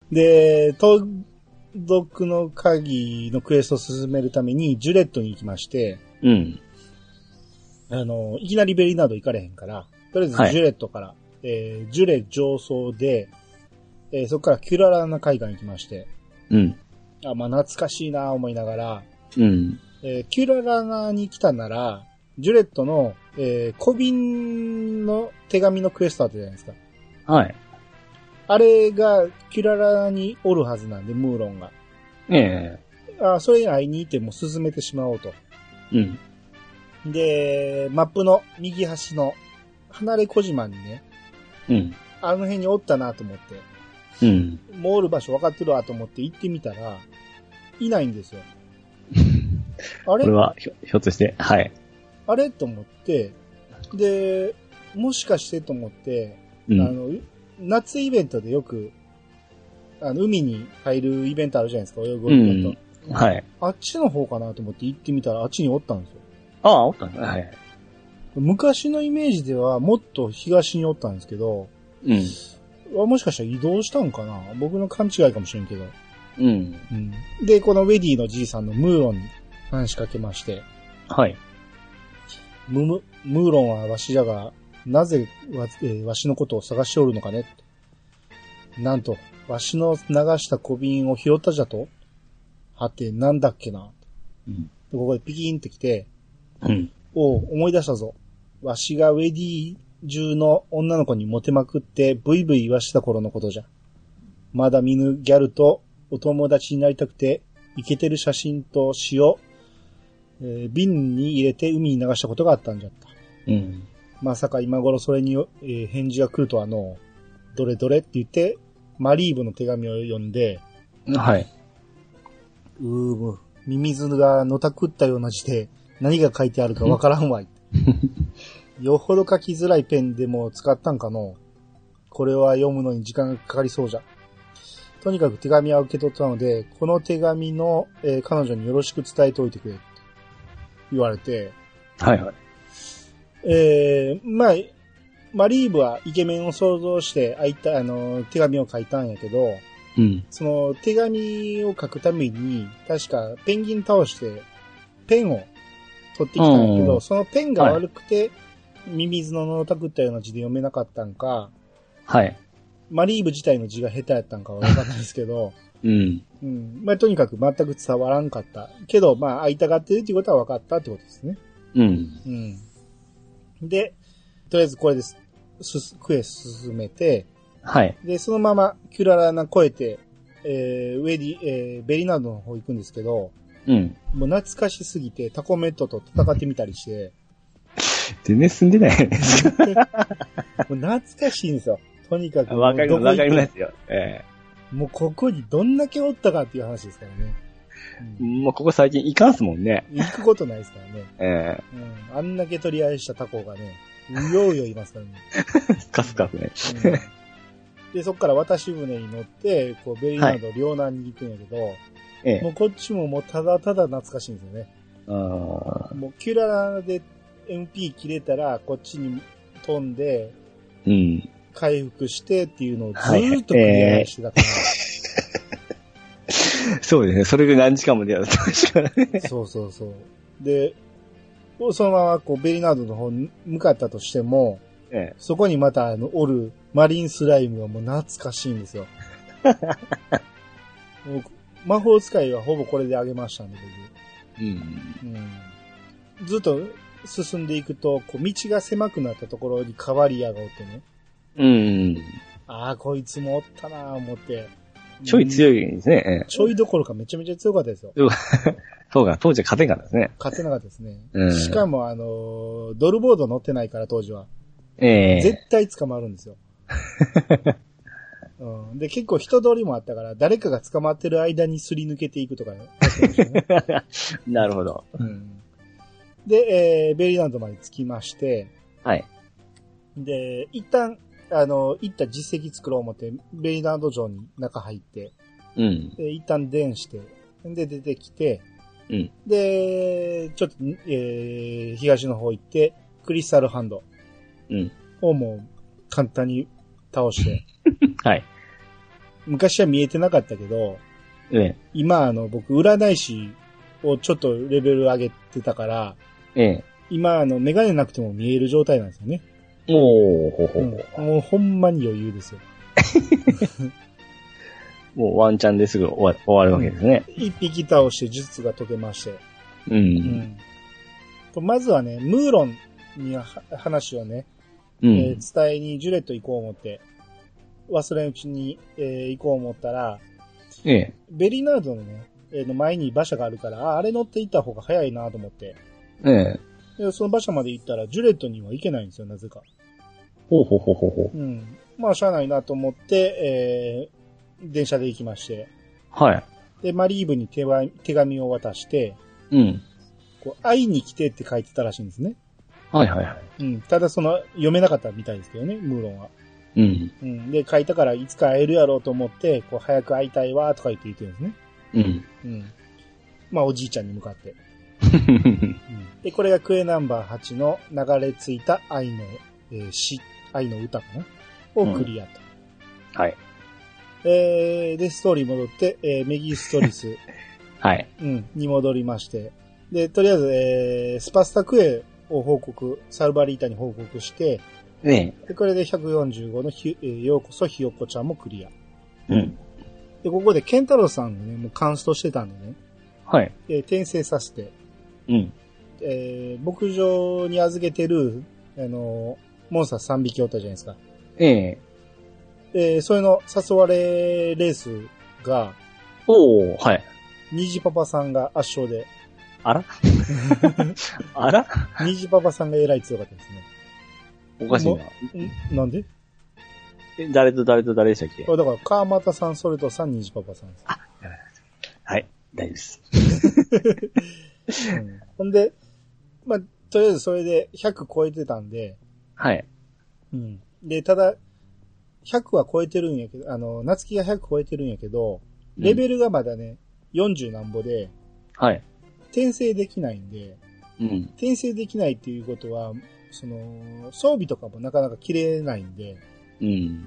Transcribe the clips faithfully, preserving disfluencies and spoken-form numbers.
で、盗賊の鍵のクエストを進めるためにジュレットに行きまして、 うん。 あの、いきなりベリナード行かれへんから、とりあえずジュレットから、はい、えー、ジュレ上層で、えー、そこからキュララナ海岸行きまして、 うん。 あ、まあ、懐かしいなぁ思いながら、 うん。 えー、キュララナに来たなら、ジュレットの、えー、小瓶の手紙のクエストあったじゃないですか。 はい。 あれが、キュララナにおるはずなんで、ムーロンが。 ええあ、それに会いに行っても進めてしまおうと。 うん。 で、マップの右端の離れ小島にね、 うん。 あの辺におったなと思って、 うん。 もうおる場所分かってるわと思って行ってみたら、いないんですよ。あれこれはひょ、ひょっとして、はい。 あれと思って、で、もしかしてと思って、うん、あの、夏イベントでよく、あの、海に入るイベントあるじゃないですか、泳ぐイベント。 うん、はい。 あっちの方かなと思って行ってみたら、あっちにおったんですよ。 ああ、おったんだ。はい。 昔のイメージではもっと東におったんですけど、 うん。 もしかしたら移動したんかな僕の勘違いかもしれんけど。 うん。 うん。で、このウェディのじいさんのムーロンに話しかけまして。 はい。 ムム、ムーロンはわしじゃが、なぜわ、えー、わしのことを探しておるのかねなんと、わしの流した小瓶を拾ったじゃとはて、なんだっけな、うん、ここでピキーンってきて、 うん、 おう、思い出したぞ。わしがウェディ中の女の子にモテまくってブイブイ言わした頃のことじゃ。まだ見ぬギャルとお友達になりたくて、イケてる写真と詩を、えー、瓶に入れて海に流したことがあったんじゃった。 うん、 まさか今頃それに、えー、返事が来るとはの、どれどれって言って、マリーブの手紙を読んで、 はい。 うーむ、ミミズがのたくったような字で何が書いてあるかわからんわい。よほど書きづらいペンでも使ったんかの。これは読むのに時間がかかりそうじゃ。とにかく手紙は受け取ったので、この手紙の、えー、彼女によろしく伝えておいてくれ。言われて。 はいはい。 えー、まあ、マリーブはイケメンを想像して、あいた、あの、手紙を書いたんやけど、 うん。 その手紙を書くために、確かペンギン倒して、ペンを取ってきたんやけど、そのペンが悪くて、はい、ミミズののたくったような字で読めなかったんか、 はい。 マリーブ自体の字が下手やったんかはわかんないですけど、 うん。 うん。まあ、とにかく全く伝わらんかった。けど、まあ、会いたがってるっていうことは分かったってことですね。 うん。 うん。で、とりあえずこれです。す、クエ進めて、 はい。 で、そのままキュララナ越えて、えー、ウェディ、えー、ベリナードの方行くんですけど、 うん。 もう懐かしすぎてタコメットと戦ってみたりして、 全然進んでない。 もう懐かしいんですよ。とにかく。 わかります、わかりますよ。ええー、もうここにどんだけおったかっていう話ですからね。 うん、もうここ最近行かんすもんね。 行くことないですからね。 ええー、うん。あんだけ取り合いしたタコがね、うようよいますからね。 カスカスね。 うん、で、そっから渡し船に乗って、こう、ベリーナード両南に行くんやけど、はい、もうこっちももうただただ懐かしいんですよね。 あもうキュララで エムピー 切れたら、こっちに飛んで、 うん。 回復してっていうのをずーっと繰り返してたから。はいえー、そうですね。それで何時間も出会った確かね。 そうそうそう。で、そのままこうベリナードの方に向かったとしても、ええ、そこにまたあのおるマリンスライムはもう懐かしいんですよ。もう魔法使いはほぼこれであげましたんで、僕。うん。うん。ずっと進んでいくと、こう道が狭くなったところにカバリアがおってね。うん。ああ、こいつもおったなぁ思って。 ちょい強いですね。 ちょいどころかめちゃめちゃ強かったですよ。 そうか、当時は勝てなかったですね。 勝てなかったですね。うん、しかもあのー、ドルボード乗ってないから当時は。 ええー。 絶対捕まるんですよ。うん、で、結構人通りもあったから、誰かが捕まってる間にすり抜けていくとか、ね、 なるほど。 うん、で、えー、ベリーランドまで着きまして、 はい。 で、一旦、あの、行った実績作ろう思って、ベリーランド城に中入って、 うん。 で、一旦電して、で、出てきて、 うん。 で、ちょっと、えー、東の方行って、クリスタルハンド。 うん。 をもう、簡単に倒して。 はい。 昔は見えてなかったけど、 ええ。 今あの、僕、占い師をちょっとレベル上げてたから、 ええ。 今あの、メガネなくても見える状態なんですよね。 おー、ほほほ、 うん。もうほんまに余裕ですよ。 もうワンチャンですぐ終わ終わるわけですね。 一匹倒して術が解けまして。 うん。うん、 とまずはね、ムーロンに話をね、 うん、 えー伝えにジュレット行こう思って、忘れんうちに、えー行こう思ったら、 ええ。 ベリナードのね、えーの前に馬車があるから、あ、あれ乗って行った方が早いなと思って。 ええ。 で、その馬車まで行ったら、ジュレットには行けないんですよ、なぜか。 ほうほうほうほうほう。 うん。まあ、しゃあないなと思って、えー、電車で行きまして。 はい。 で、マリーブに手は手紙を渡して、 うん。 こう、会いに来てって書いてたらしいんですね。 はいはいはい。 うん。ただその、読めなかったみたいですけどね、ムーロンは。 うん。 うん。で、書いたからいつか会えるやろうと思って、こう、早く会いたいわ、とか言って言ってるんですね。 うん。 うん。まあ、おじいちゃんに向かって。うん、で、これがクエナンバーはちの流れ着いた愛の、えー、詩、愛の歌かなをクリアと。 うん、はい。 えー、で、ストーリー戻って、えー、メギストリス。 はい。 うん、に戻りまして。で、とりあえず、えー、スパスタクエを報告、サルバリータに報告して、 ねで、これでひゃくよんじゅうごのひ、えー、ようこそひよこちゃんもクリア。 うん。 で、ここでケンタロウさんがね、もうカンストしてたんでね。 はい。 えー、転生させて。 うん。 えー、牧場に預けてる、あのー、モンスターさんびきおったじゃないですか。 ええ。 えー、そういうの誘われレースが、 おー、はい。 虹パパさんが圧勝で。 あらあら虹パパさんが偉い強かったですね。 おかしいな。 んなんでえ、誰と誰と誰でしたっけ？ だから、川又さん、ソルトさん、虹パパさんです。 あ、はい、大丈夫です。 うん、ほんで、まあ、とりあえずそれでひゃく超えてたんで、 はい。 うん。で、ただ、ひゃくは超えてるんやけど、あの、夏希がひゃく超えてるんやけど、レベルがまだね、よんじゅうなんぼで、 はい。 転生できないんで、 うん。 転生できないっていうことは、その、装備とかもなかなか切れないんで、 うん。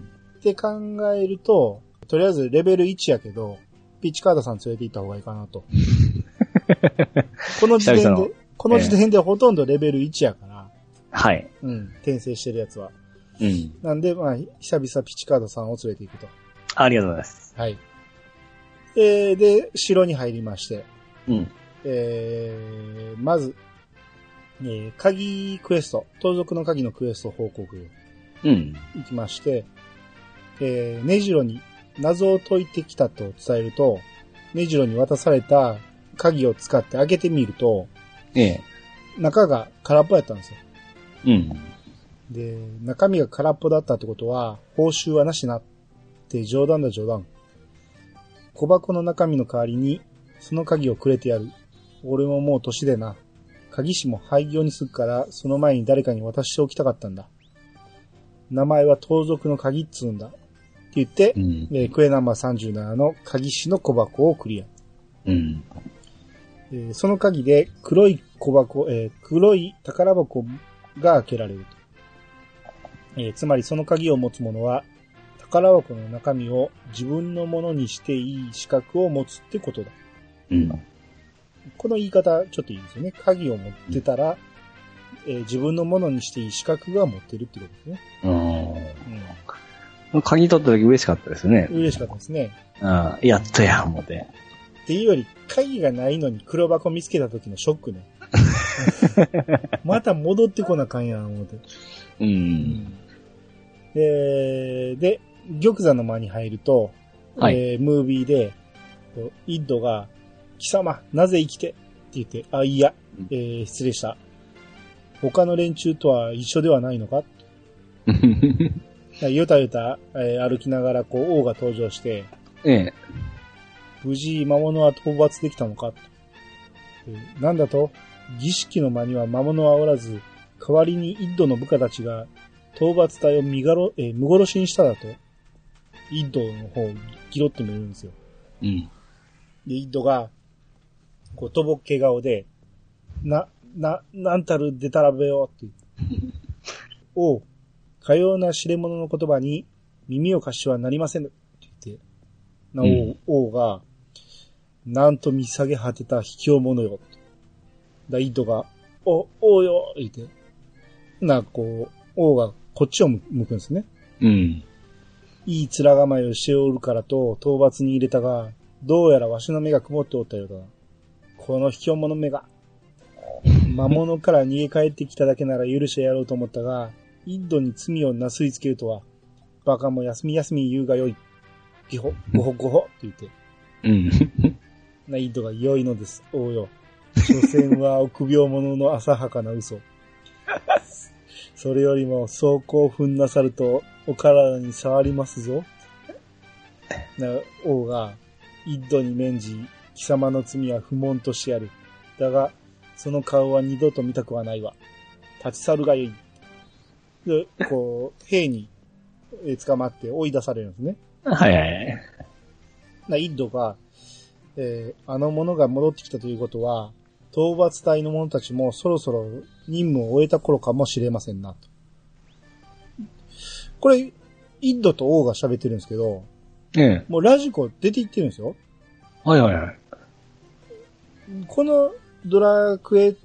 って考えると、とりあえずレベルいちやけど、ピッチカードさん連れて行った方がいいかなと。この時点で、この時点でほとんどレベルいちやから、 はい。 うん、転生してるやつは。 うん。 なんで、まあ、久々ピッチカードさんを連れて行くと。 ありがとうございます。 はい。えー、で、城に入りまして、 うん。 えー、まず、えー、鍵クエスト、盗賊の鍵のクエスト報告うん。 行きまして、えー、ネジロに謎を解いてきたと伝えると、ネジロに渡された鍵を使って開けてみると、 ええ。 中が空っぽやったんですよ。 うん。 で、中身が空っぽだったってことは、報酬はなしなって冗談だ冗談。小箱の中身の代わりに、その鍵をくれてやる。俺ももう年でな。鍵師も廃業にするから、その前に誰かに渡しておきたかったんだ。名前は盗賊の鍵っつうんだ。って言って、うんえー、クエナンバーさんじゅうななの鍵師の小箱をクリア。 うんえー、その鍵で黒い小箱、えー、黒い宝箱が開けられると。えー、つまりその鍵を持つ者は、宝箱の中身を自分のものにしていい資格を持つってことだ。 うん、 この言い方ちょっといいですよね。鍵を持ってたら、うんえー、自分のものにしていい資格が持ってるってことですね。 うん、鍵取った時嬉しかったですね。 嬉しかったですね。 あやっとや、思って。 っていうより、鍵がないのに黒箱見つけた時のショックね。また戻ってこなあかんやん、思って。 うん。 で、で、玉座の間に入ると、はい、えー、ムービーで、イッドが、貴様、なぜ生きてって言って、あ、いや、えー、失礼した。他の連中とは一緒ではないのかよたよた、えー、歩きながら、こう、王が登場して、 ええ、 無事、魔物は討伐できたのか、えー、なんだと儀式の間には魔物はおらず、代わりにイッドの部下たちが、討伐隊を見がろ、えー、無殺しにしただとイッドの方をギロッと見るんですよ。 うん。 で、イッドが、こう、とぼっけ顔で、な、な、なんたるでたらべよって。おう、かような知れ者の言葉に耳を貸してはなりません。って言って、 な王、王が、なんと見下げ果てた卑怯者よ。だ、イッドが、お、王よ言って。な、こう、王がこっちを向くんですね。 うん。 いい面構えをしておるからと、討伐に入れたが、どうやらわしの目が曇っておったようだ。この卑怯者目が。魔物から逃げ帰ってきただけなら許してやろうと思ったが、イッドに罪をなすりつけるとは、バカも休み休み言うがよい。ギホ、ゴホゴホって言って。 うん。 な、イッドが良いのです、王よ。所詮は臆病者の浅はかな嘘。それよりも、そう興奮なさると、お体に触りますぞ。な、王が、イッドに免じ、貴様の罪は不問としてやる。だが、その顔は二度と見たくはないわ。立ち去るがよい。で、こう、兵に捕まって追い出されるんですね。 はいはい。 な、イッドが、えー、あの者が戻ってきたということは、討伐隊の者たちもそろそろ任務を終えた頃かもしれませんなと。これ、イッドと王が喋ってるんですけど、 ええ。 もうラジコ出て行ってるんですよ。 はいはいはい。 このドラクエって、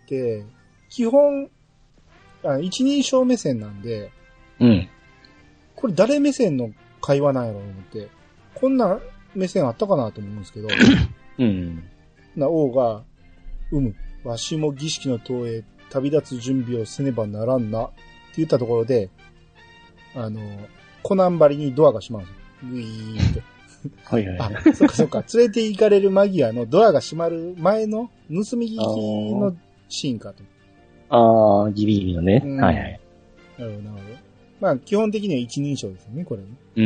基本、あ一人称目線なんで、 うん。 これ誰目線の会話なんやろうと思って、こんな目線あったかなと思うんですけど、 うん。 な、王が、うむ、わしも儀式の塔へ旅立つ準備をせねばならんな、って言ったところで、あの、コナン張りにドアが閉まるんですよ。グイーって。 はいはい。 あ、そっかそっか。連れて行かれる間際のドアが閉まる前の盗み聞きのシーンかと。 ああ、ギリギリのね。 うん、 はいはい。 なるほど、なるほど。まあ、基本的には一人称ですよね、これね。 うん、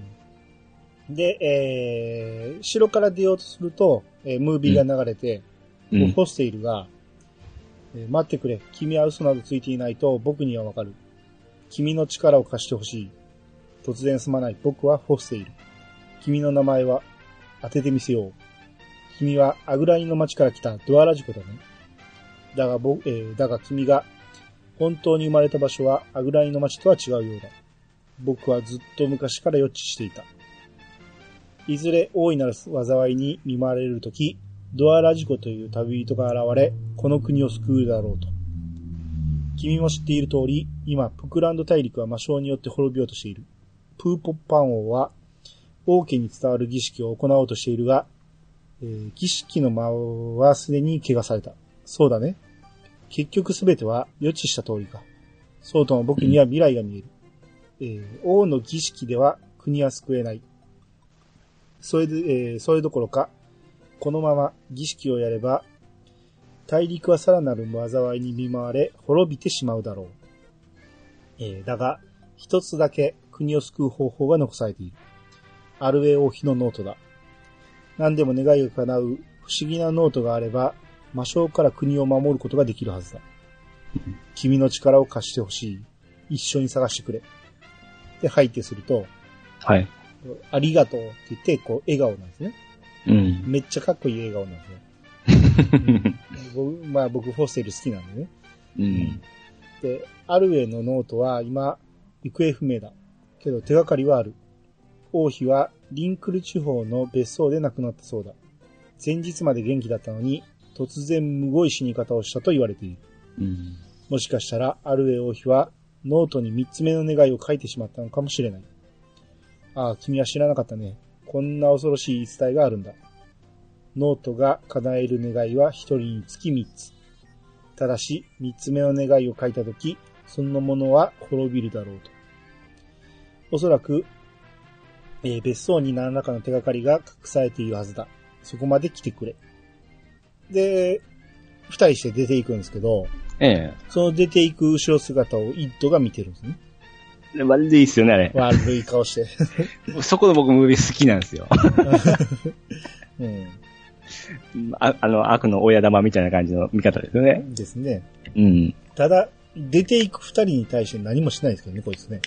うん。で、えー、城から出ようとすると、えー、ムービーが流れて、うん、ホステイルが、えー、待ってくれ。君は嘘などついていないと僕にはわかる。君の力を貸してほしい。突然すまない。僕はホステイル。君の名前は当ててみせよう。君はアグラニの町から来たドアラジコだね。だが、ぼえー、だが君が本当に生まれた場所はアグラニの町とは違うようだ。僕はずっと昔から予知していた。いずれ大いなる災いに見舞われるとき、ドアラジコという旅人が現れ、この国を救うだろうと。君も知っている通り、今、プクランド大陸は魔性によって滅びようとしている。プーポッパン王は、王家に伝わる儀式を行おうとしているが、えー、儀式の魔はすでに怪我された。そうだね。結局すべては予知した通りか。そうとも僕には未来が見える。えー、王の儀式では国は救えない。それで、えー、それどころか、このまま儀式をやれば、大陸はさらなる災いに見舞われ、滅びてしまうだろう。えー、だが、一つだけ国を救う方法が残されている。アルエ王妃のノートだ。何でも願いが叶う不思議なノートがあれば、魔性から国を守ることができるはずだ。君の力を貸してほしい。一緒に探してくれ。で、吐いてすると、 はい。 ありがとうって言って、こう、笑顔なんですね。 うん。 めっちゃかっこいい笑顔なんですよ。うん、僕まあ僕、フォステル好きなんでね。 うん。 で、アルエのノートは今、行方不明だ。けど手がかりはある。王妃はリンクル地方の別荘で亡くなったそうだ。前日まで元気だったのに、突然むごい死に方をしたと言われている。 うん、 もしかしたら、アルエ王妃はノートに三つ目の願いを書いてしまったのかもしれない。ああ、君は知らなかったね。こんな恐ろしい言い伝えがあるんだ。ノートが叶える願いは一人につき三つ。ただし、三つ目の願いを書いたとき、そのものは滅びるだろうと。おそらく、えー、別荘に何らかの手がかりが隠されているはずだ。そこまで来てくれ。で、二人して出ていくんですけど、 ええ。 その出ていく後ろ姿をイッドが見てるんですね。 悪いっすよね、あれ。 悪い顔して。 そこの僕ムービー好きなんですよ。 うん、 あ, あの、悪の親玉みたいな感じの見方ですよね。 ですね。 うん。 ただ、出ていく二人に対して何もしないですけどね、こいつね。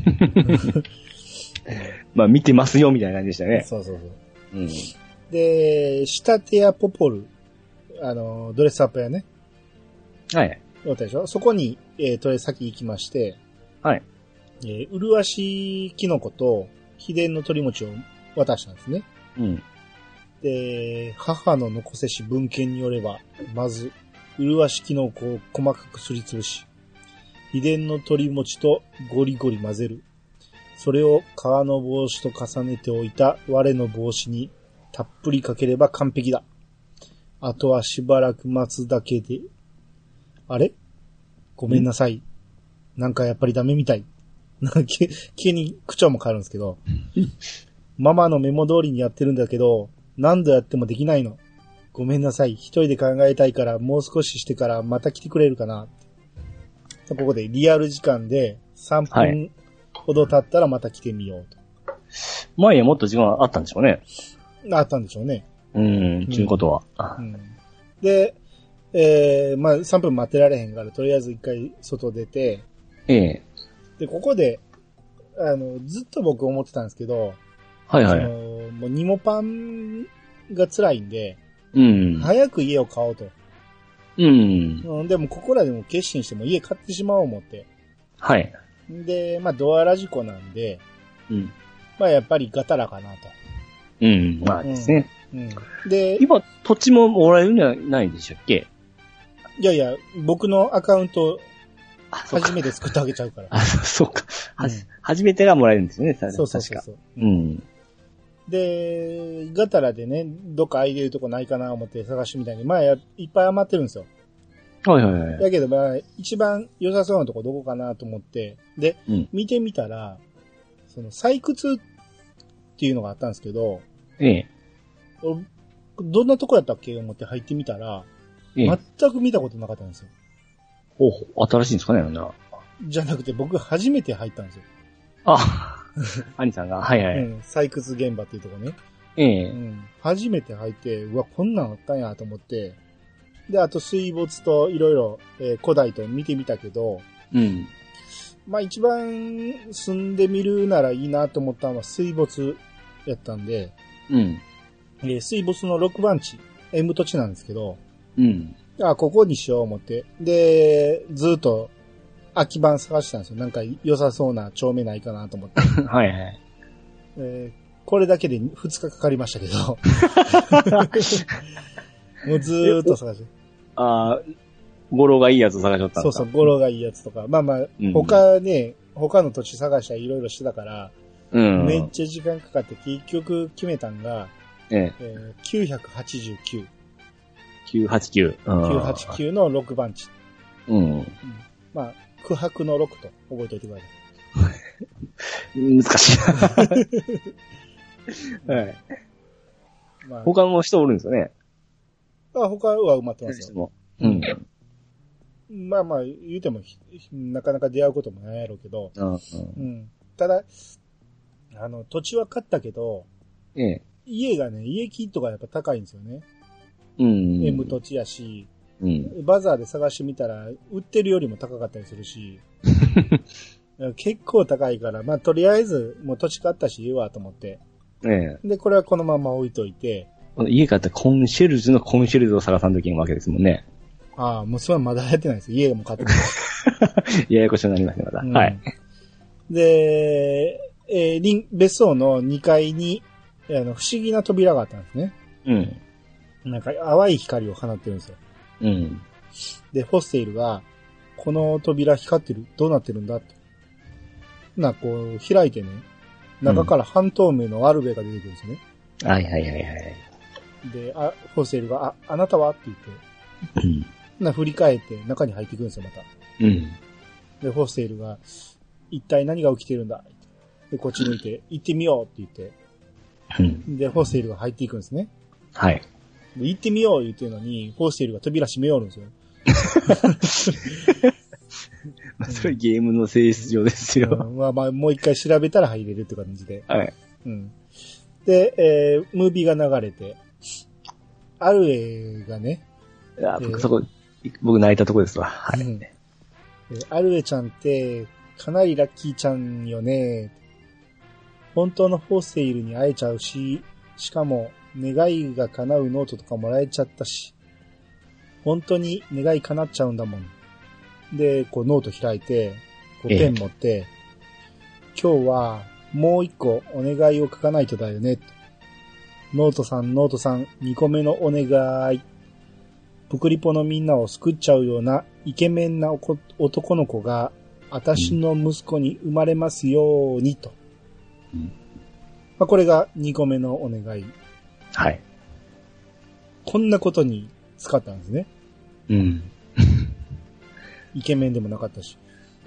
まあ、見てますよ、みたいな感じでしたね。 そうそうそう。 うん。 で、仕立てやポポル、あの、ドレスアップやね。 はい。 おったでしょ？そこに、えー、とりあえず先行きまして、 はい。 えー、うるわしキノコと秘伝の鳥餅を渡したんですね。 うん。 で、母の残せし文献によれば、まず、麗しきのこを細かくすりつぶし、秘伝の鶏餅とゴリゴリ混ぜる。それを皮の帽子と重ねておいた我の帽子にたっぷりかければ完璧だ。あとはしばらく待つだけで。あれごめんなさい。なんかやっぱりダメみたい。なんか急に口調も変わるんですけど。ママのメモ通りにやってるんだけど、何度やってもできないの。ごめんなさい。一人で考えたいからもう少ししてからまた来てくれるかな。ここでリアル時間でさんぷんほど経ったらまた来てみようと。 前はもっと時間あったんでしょうね。 あったんでしょうね。 うん、ちゅうことは。 うん、で、えー、まあさんぷん待ってられへんから、とりあえず一回外出て、 ええ。 で、ここで、あの、ずっと僕思ってたんですけど、 はいはい。 あのもうニモパンが辛いんで、 うん。 早く家を買おうと。 うん。 うん、でもここらでも決心しても家買ってしまおう思って。 はい。 で、まあドアラジコなんで、 うん。 まあやっぱりガタラかなと。 うん、まあですね。 うん。で、 今、土地ももらえるんじゃないでしたっけ？ いやいや、僕のアカウント、初めて作ってあげちゃうから。 あ、そうか。はじ、初めてがもらえるんですよね、 そうそうそうそう。 うん。 で、ガタラでね、どっか空いてるとこないかな思って探してみたいに、まあやいっぱい余ってるんですよ。 はいはいはい。 だけどまあ、一番良さそうなとこどこかなと思って、で、うん、見てみたら、その採掘っていうのがあったんですけど、 ええ。 どんなとこやったっけ思って入ってみたら、ええ、全く見たことなかったんですよ。 ほうほう、新しいんですかね、な。 じゃなくて僕初めて入ったんですよ。 あ、兄さんが、はいはい。 うん、採掘現場っていうとこね。 ええ、 うん。初めて入って、うわ、こんなんあったんやと思って、で、あと水没といろいろ、えー、古代と見てみたけど、 うん。 まあ一番住んでみるならいいなと思ったのは水没やったんで、 うん。 えー、水没のろくばん地、M 土地なんですけど、 うん。 あ、ここにしよう思って。で、ずっと空き盤探したんですよ。なんか良さそうな丁目ないかなと思って。 はいはい。 えー、これだけでふつかかかりましたけど。もうずーっと探して。 ああ、語呂がいいやつ探しとったんそうそう、語呂がいいやつとか。まあまあ、うん、他ね、他の土地探したらいろいろしてたから、うん、めっちゃ時間かかって結局決めたんが、えええー、きゅうひゃくはちじゅうきゅう。 きゅうひゃくはちじゅうきゅう。 きゅうひゃくはちじゅうきゅうのろくばん地。 うん。うん、 まあ、空白のろくと覚えておいてください。難しい。はい。まあ、他の人おるんですよね。 あ、他は埋まってますよ。 うん。 まあまあ、言うても、なかなか出会うこともないやろうけど、うん、うん。ただ、あの、土地は買ったけど、ええ、家がね、家キットがやっぱ高いんですよね。うん。M 土地やし、うん、バザーで探してみたら、売ってるよりも高かったりするし、結構高いから、まあとりあえず、もう土地買ったし、いいわと思って。ええ。で、これはこのまま置いといて。 家買ったコンシェルジュのコンシェルジュを探さんときのわけですもんね。 ああ、もうそれはまだやってないです。家も買ってない。 ややこしくなりました、まだ。うん、はい。 で、えー、リン、別荘のにかいに、あの、不思議な扉があったんですね。うん。なんか淡い光を放ってるんですよ。うん。で、ホステイルが、この扉光ってる、どうなってるんだと。な、こう、開いてね、中から半透明のアルベが出てくるんですよね。 うん、はいはいはいはい。 で、あ、ホステイルが、あ、あなたはって言って、うん。な、振り返って中に入ってくるんですよ、また。うん。で、ホステイルが、一体何が起きてるんだで、こっち向いて、行ってみようって言って、うん。で、ホステイルが入っていくんですね。はい。で行ってみよう言ってるのに、ホステイルが扉閉めよるんですよ。 まあ、それゲームの性質上ですよ。 うん、まあまあ、もう一回調べたら入れるって感じで。はい。うん。で、えー、ムービーが流れて、アルエがね。 いや、僕そこ、僕泣いたとこですわ。はい。うん、 アルエちゃんって、かなりラッキーちゃんよね。本当のホステイルに会えちゃうし、しかも、願いが叶うノートとかもらえちゃったし、本当に願い叶っちゃうんだもん。で、こうノート開いて、こうペン持って、ええ、今日はもう一個お願いを書かないとだよね。 ノートさん、ノートさん、にこめのお願い。プクリポのみんなを救っちゃうようなイケメンなおこ男の子が、私の息子に生まれますようにと。うん、まあ、これがにこめのお願い。 はい。 こんなことに使ったんですね。 うん。 イケメンでもなかったし。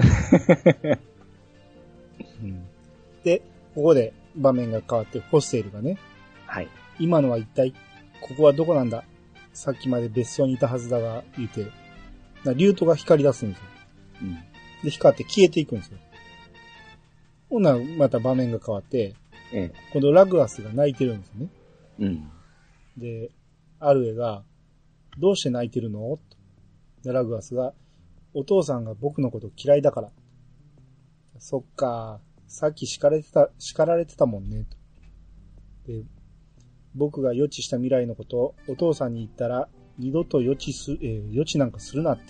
うん、で、ここで場面が変わってホステルがね。 はい。 今のは一体、ここはどこなんだ？さっきまで別荘にいたはずだが、言うて、なリュートが光り出すんですよ。うん、で、光って消えていくんですよ。ほんならまた場面が変わって、ええ、今度ラグアスが泣いてるんですよね。うん。で、アルエが、どうして泣いてるの？で、ラグアスが、お父さんが僕のこと嫌いだから。そっか、さっき叱られてた、叱られてたもんね。で、僕が予知した未来のことをお父さんに言ったら、二度と予知す、えー、予知なんかするなって。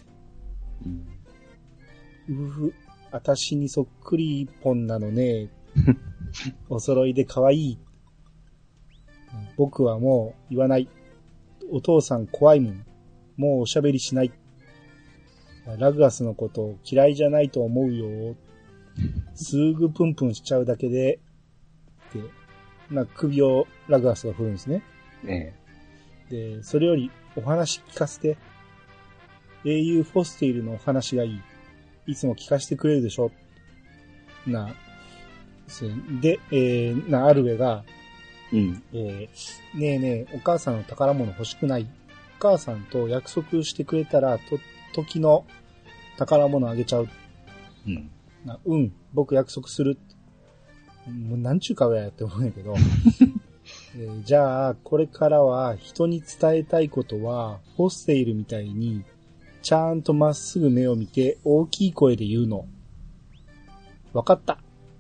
うん、うふ、あたしにそっくり一本なのね。お揃いで可愛い。僕はもう言わない。お父さん怖いもん。もうおしゃべりしない。ラグアスのこと嫌いじゃないと思うよ。すぐプンプンしちゃうだけで、で、な首をラグアスが振るんですね。ねえ。で、それよりお話聞かせて。英雄フォステイルのお話がいい。いつも聞かせてくれるでしょ。な、で、えー、な、アルベが、うん。えー、ねえねえ、お母さんの宝物欲しくない？お母さんと約束してくれたら、と、時の宝物あげちゃう。うん。な、うん、僕約束する。もう何ちゅうかやって思うんやけど。えー、じゃあ、これからは人に伝えたいことは、ホステイルみたいに、ちゃんとまっすぐ目を見て大きい声で言うの。わかった。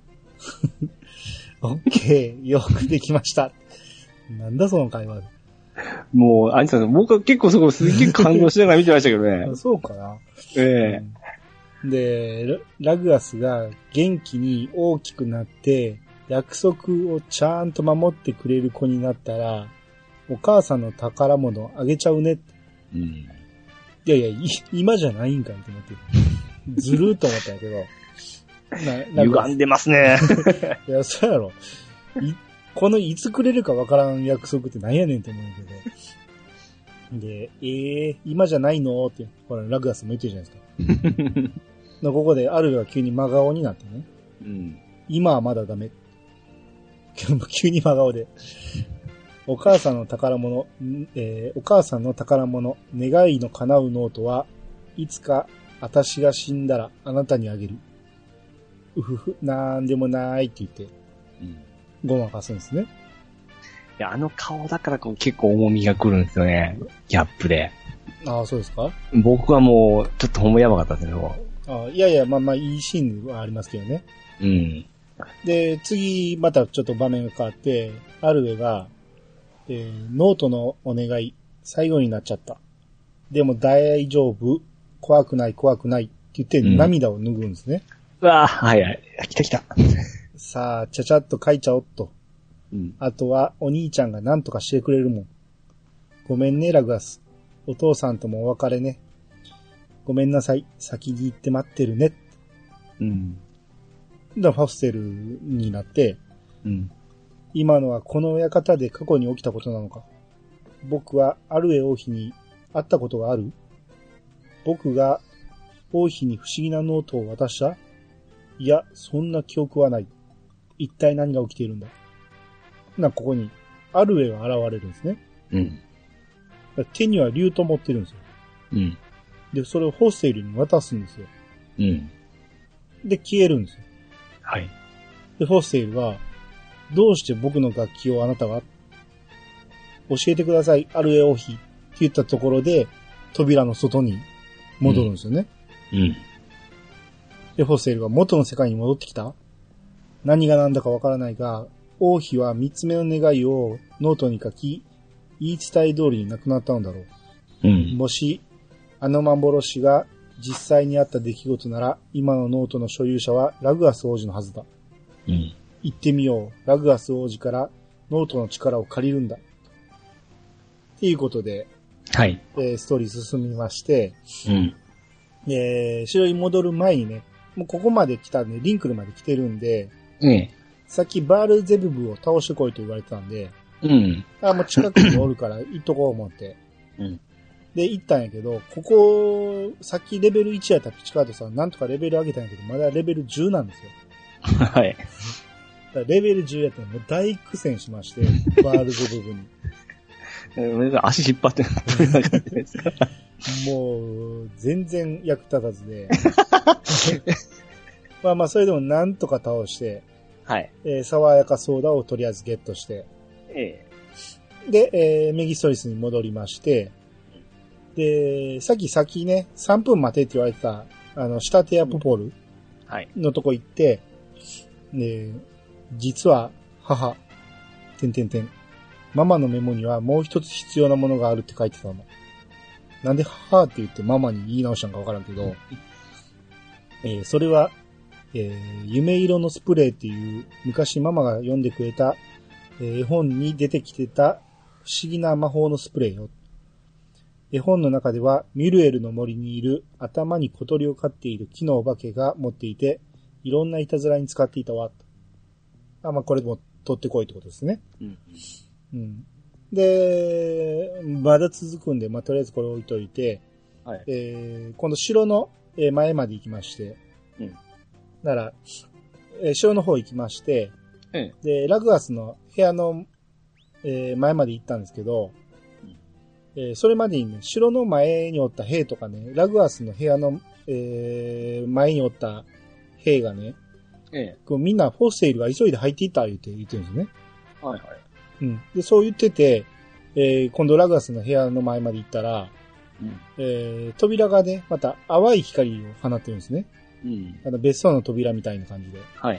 オッケー、よくできました。なんだその会話。 もう、アニさん、僕は結構そこすげえ感動しながら見てましたけどね。 そうかな。 ええー。で、ラグアスが元気に大きくなって、約束をちゃんと守ってくれる子になったら、お母さんの宝物あげちゃうね。うん、いやいや、今じゃないんかいと思って。ずるーっと思ったんやけど。 な歪んでますね。 いや、そうやろ。い、このいつくれるかわからん約束って何やねんって思うんやけど。で、えー、今じゃないのって、ほら、ラグアスも言ってるじゃないですか。ここでアルベは急に真顔になってね。うん、今はまだダメ。急に真顔で。お母さんの宝物、えー、お母さんの宝物、願いの叶うノートはいつか私が死んだらあなたにあげる。うふふ、なんでもないって言って、うん、ごまかすんですね。いや、あの顔だからこう結構重みが来るんですよね。ギャップで。 ああ、そうですか？ 僕はもう、ちょっとほんまやばかったですね、もう。ああ、いやいや、まあまあ、いいシーンはありますけどね。うん。で、次、またちょっと場面が変わって、アルベが、えー、ノートのお願い、最後になっちゃった。でも大丈夫。怖くない、怖くないって言って涙を拭うんですね。 うん、うわぁ、はいはい。来た来た。 さあ、ちゃちゃっと書いちゃおっと。うん、あとは、お兄ちゃんが何とかしてくれるもん。ごめんね、ラグアス。お父さんともお別れね。ごめんなさい。先に行って待ってるね。うん。だファステルになって、うん。今のはこの館で過去に起きたことなのか。僕はアルエ王妃に会ったことがある？僕が王妃に不思議なノートを渡した？いや、そんな記憶はない。一体何が起きているんだ？な、ここにアルエが現れるんですね。うん。手には竜と持ってるんですよ。うん。で、それをホステルに渡すんですよ。うん。で、消えるんですよ。はい。で、ホステルは、どうして僕の楽器をあなたは教えてください、アルエ王妃って言ったところで、扉の外に戻るんですよね。うん。うん、で、ホステルが元の世界に戻ってきた？何が何だかわからないが、王妃は三つ目の願いをノートに書き、言い伝え通りに亡くなったのだろう。うん。もし、あの幻が実際にあった出来事なら、今のノートの所有者はラグアス王子のはずだ。うん。行ってみよう。ラグアス王子からノートの力を借りるんだ。 っていうことで、 はい。 えー、ストーリー進みまして、 うん。 えー、城に戻る前にね、もうここまで来たんで、リンクルまで来てるんで、 ええ。 さっきバールゼブブを倒してこいと言われてたんで、 うん。 あ、もう近くにおるから行っとこう思って。 うん。 で、行ったんやけど、ここ、さっきレベルいちやったピチカートさん、なんとかレベル上げたんやけど、まだレベルじゅうなんですよ。 はい。 だからレベルじゅうやったらもう大苦戦しまして、バールゼブブに。 足引っ張って取れなかったですかもう、全然役立たずで。まあまあ、それでもなんとか倒して、 はい。 えー、爽やかソーダをとりあえずゲットして、 ええ。で、えー、メギストリスに戻りまして、で、さっきさっきね、さんぷん待てって言われてた、あの、シタテアポポルのとこ行って、はい、で、実は、母、てんてんてん。ママのメモにはもう一つ必要なものがあるって書いてたの。なんで母って言ってママに言い直したんかわからんけど、えー、それは、えー、夢色のスプレーっていう昔ママが読んでくれた、えー、絵本に出てきてた不思議な魔法のスプレーよ。絵本の中ではミュルエルの森にいる頭に小鳥を飼っている木のお化けが持っていて、いろんないたずらに使っていたわ。あ、まあ、これも取ってこいってことですね。うんうん、で、まだ続くんで、まあ、とりあえずこれ置いといて、はい、えー、今度城の前まで行きまして、うん、なら、えー、城の方行きまして、うん、で、ラグアスの部屋の、えー、前まで行ったんですけど、うん、えー、それまでにね、城の前におった兵とかね、ラグアスの部屋の、えー、前におった兵がね、ええ、こうみんなフォッセイルが急いで入っていった言って言ってるんですね。はいはい。うん。で、そう言ってて、えー、今度ラグアスの部屋の前まで行ったら、うん、えー、扉がね、また淡い光を放ってるんですね。うん。あの別荘の扉みたいな感じで。はいはい。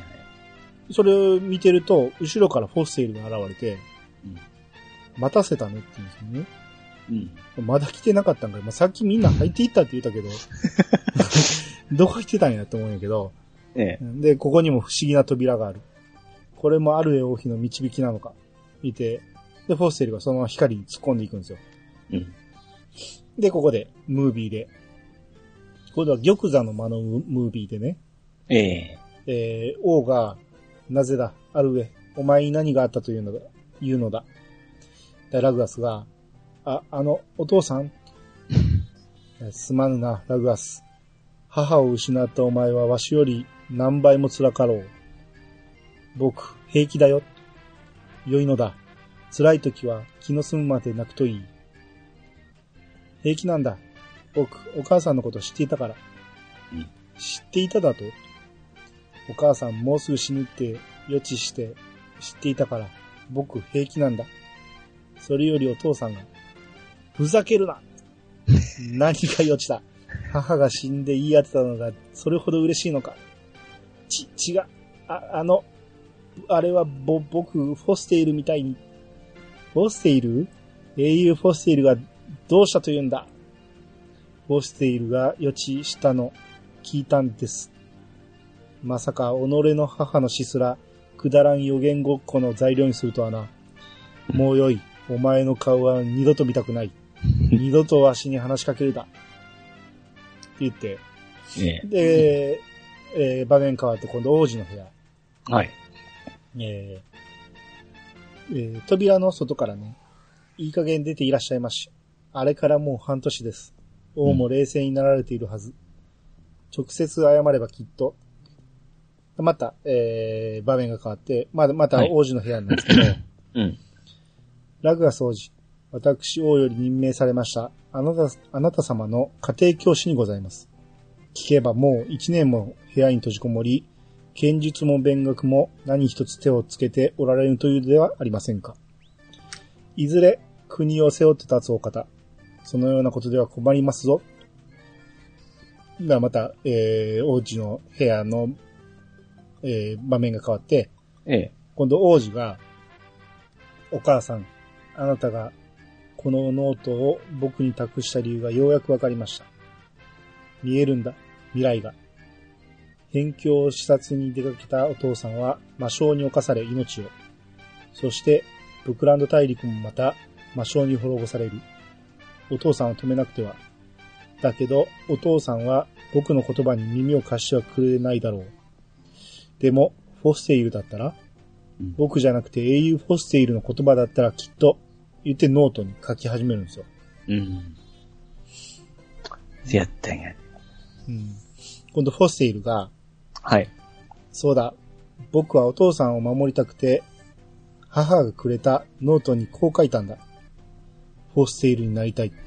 それを見てると、後ろからフォッセイルが現れて、うん、待たせたねって言うんですよね。うん。まだ来てなかったんか。まあ、さっきみんな入っていったって言ったけど、どこ来てたんやと思うんやけど、ええ、で、ここにも不思議な扉がある。これもある王妃の導きなのか。見て、で、フォッセルがその光に突っ込んでいくんですよ。うん。で、ここで、ムービーで。これは玉座の間のムービーでね。えええー、王が、なぜだ、ある上、お前に何があったというのだ、言うのだ。ラグアスが、あ、あの、お父さんすまぬな、ラグアス。母を失ったお前はわしより何倍も辛かろう。僕、平気だよ。良いのだ。辛い時は気の済むまで泣くといい。平気なんだ。僕、お母さんのこと知っていたから。うん、知っていただと？お母さんもうすぐ死ぬって予知して知っていたから、僕平気なんだ。それよりお父さんが、ふざけるな何が予知だ。母が死んで言い当てたのがそれほど嬉しいのか。ち、違う。あ、あの、あれはぼ、僕、フォステイルみたいに。フォステイル？英雄フォステイルがどうしたと言うんだ。フォステイルが予知したの、聞いたんです。まさか、己の母の死すら、くだらん予言ごっこの材料にするとはな。もうよい。お前の顔は二度と見たくない。二度とわしに話しかけるだ。って言って。ね、で、えー、場面変わって今度王子の部屋。はい。えーえー、扉の外からね、いい加減出ていらっしゃいまし。あれからもう半年です。王も冷静になられているはず。うん、直接謝ればきっと。また、えー、場面が変わって、まだ、また王子の部屋なんですけど、はい、うん。ラグアス王子、私王より任命されました。あなた、あなた様の家庭教師にございます。聞けばもう一年も部屋に閉じこもり、剣術も勉学も何一つ手をつけておられるというではありませんか。いずれ国を背負って立つお方、そのようなことでは困りますぞ。ではまた、えー、王子の部屋の、えー、場面が変わって、ええ、今度王子が、お母さん、あなたがこのノートを僕に託した理由がようやくわかりました。見えるんだ、未来が。辺境を視察に出かけたお父さんは魔性に侵され命を。そして、ブクランド大陸もまた魔性に滅ぼされる。お父さんを止めなくては。だけど、お父さんは僕の言葉に耳を貸してはくれないだろう。でも、フォステイルだったら、うん、僕じゃなくて英雄フォステイルの言葉だったらきっと、言ってノートに書き始めるんですよ。 うん。やったんや。 うん。今度フォステイルが、 はい。 そうだ、僕はお父さんを守りたくて、母がくれたノートにこう書いたんだ。フォステイルになりたい。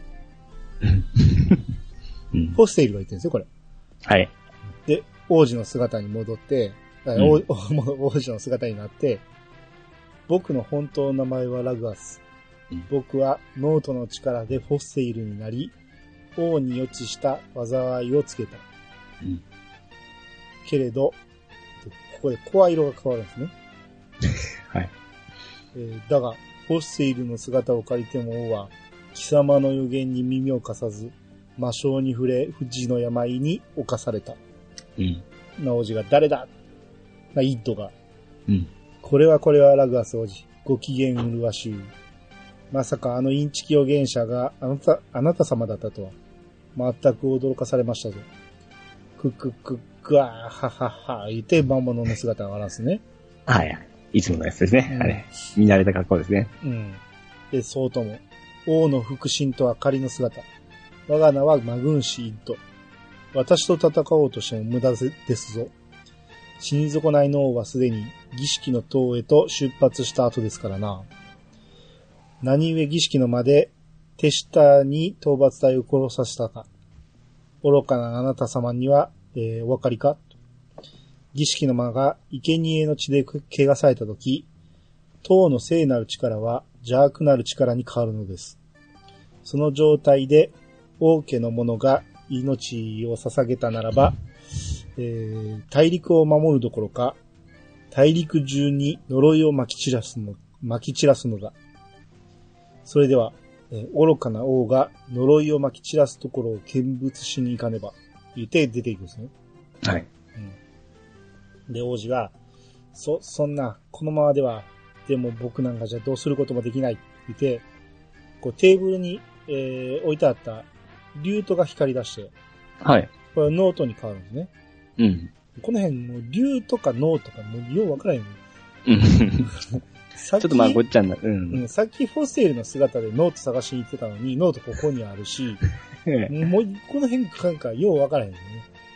うん、フォステイルが言ってるんですよ、これ。 はい。 で、王子の姿に戻って、うん、王, 王子の姿になって、僕の本当の名前はラグアス。うん、僕はノートの力でフォステイルになり、王に予知した災いをつけた。うん、けれど、ここで声色が変わるんですね。 はい。 えー、だが、フォステイルの姿を借りても王は、貴様の予言に耳を貸さず、魔性に触れ、不治の病に侵された。うん。な王子が誰だなイッドが。うん。これはこれはラグアス王子。ご機嫌うるわしゅう。まさかあのインチキ預言者があなた、あなた様だったとは。全く驚かされましたぞ。くくくくわーははは言って魔物の姿を現すね。 はいはい。いつものやつですね。うん、あれ。見慣れた格好ですね。 うん。で、そうとも。王の腹心とは仮の姿。我が名はマグンシーッド。私と戦おうとしても無駄ですぞ。死に損ないの王はすでに儀式の塔へと出発した後ですからな。何故儀式の間で手下に討伐隊を殺させたか。愚かなあなた様には、えー、お分かりか。儀式の間が生贄の血で怪我されたとき、塔の聖なる力は邪悪なる力に変わるのです。その状態で王家の者が命を捧げたならば、えー、大陸を守るどころか、大陸中に呪いを撒き散らすの、撒き散らすのだ。それでは、えー、愚かな王が呪いを撒き散らすところを見物しに行かねば、言って出ていくんですね。 はい。 うん、で、王子が、そ、そんな、このままでは、でも僕なんかじゃどうすることもできないって言って、こうテーブルに、えー、置いてあったリュートが光り出して、 はい。 これノートに変わるんですね。 うん。 この辺もうリュートかノートかもうようわからんよね。 うん。ちょっとまあごっちゃになる。うん。 うん。さっきフォセールの姿でノート探しに行ってたのに、ノートここにあるし、もうこの辺かんかようわからへんよね。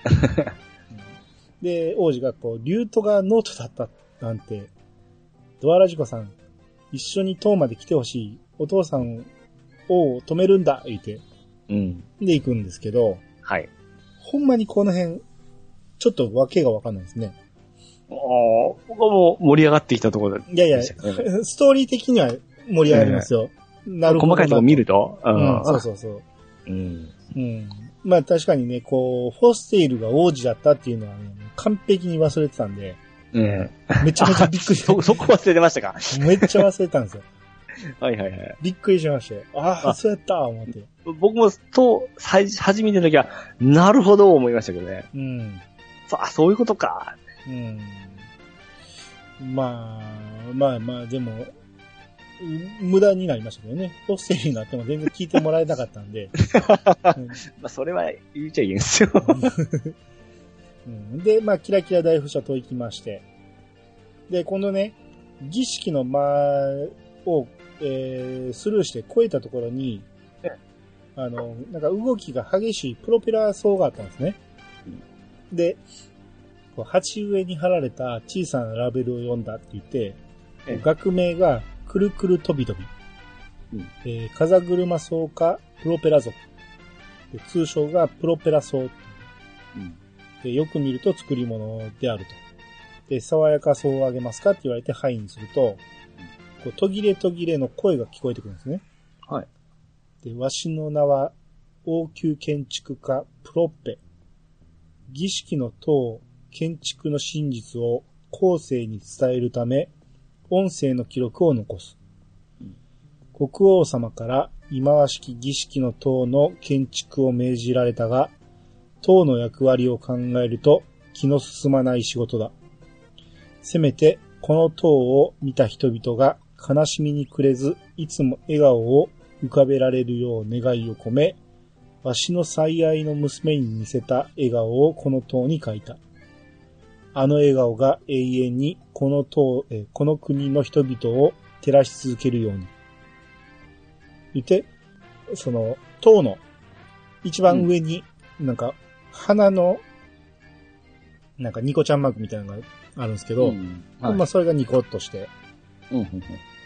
で、王子がこう、リュートがノートだったなんて、ドアラジコさん、一緒に塔まで来てほしい。お父さん、王を止めるんだ言って。うん。で行くんですけど、 はい。 ほんまにこの辺、ちょっとわけがわかんないですね。 ああ、僕はもう盛り上がってきたところだ、 ね。いやいや、ストーリー的には盛り上がりますよ。 えー、なるほど。細かいとこ見ると、 うん、そうそうそう。うん。うん。まあ確かにね、こう、フォステイルが王子だったっていうのはね、完璧に忘れてたんで、 うん。 めちゃめちゃびっくりそ、そこ忘れてましたか？ めっちゃ忘れたんですよ。 はいはいはい。 びっくりしまして。ああ、そうやった思って。 僕も、と、初めての時は、なるほど思いましたけどね。 うん。 あ、そういうことか。 うん。まあ、まあまあ、でも、無駄になりましたけどね。フォステイルになっても全然聞いてもらえなかったんで。 うん、まあ、それは言っちゃいけんすよ。 うん、で、まあ、キラキラ大不者と行きまして。で、今度ね、儀式の間を、えー、スルーして越えたところに、あの、なんか動きが激しいプロペラ層があったんですね。うん、で、こう鉢植えに貼られた小さなラベルを読んだって言って、学名がくるくる飛び飛び。うん、えー、風車草科プロペラ属。通称がプロペラ草。うん、でよく見ると作り物であると。で、爽やか草をあげますかって言われてはいにすると、こう途切れ途切れの声が聞こえてくるんですね。 はい。 で、わしの名は王宮建築家プロッペ。儀式の塔建築の真実を後世に伝えるため、音声の記録を残す。うん、国王様から忌まわしき儀式の塔の建築を命じられたが、塔の役割を考えると気の進まない仕事だ。せめてこの塔を見た人々が悲しみに暮れずいつも笑顔を浮かべられるよう願いを込め、わしの最愛の娘に似せた笑顔をこの塔に描いた。あの笑顔が永遠にこの塔、えこの国の人々を照らし続けるように。言って、その塔の一番上に、なんか、花の、なんかニコちゃんマークみたいなのがあるんですけど、うんはい、まあそれがニコッとして。うんうん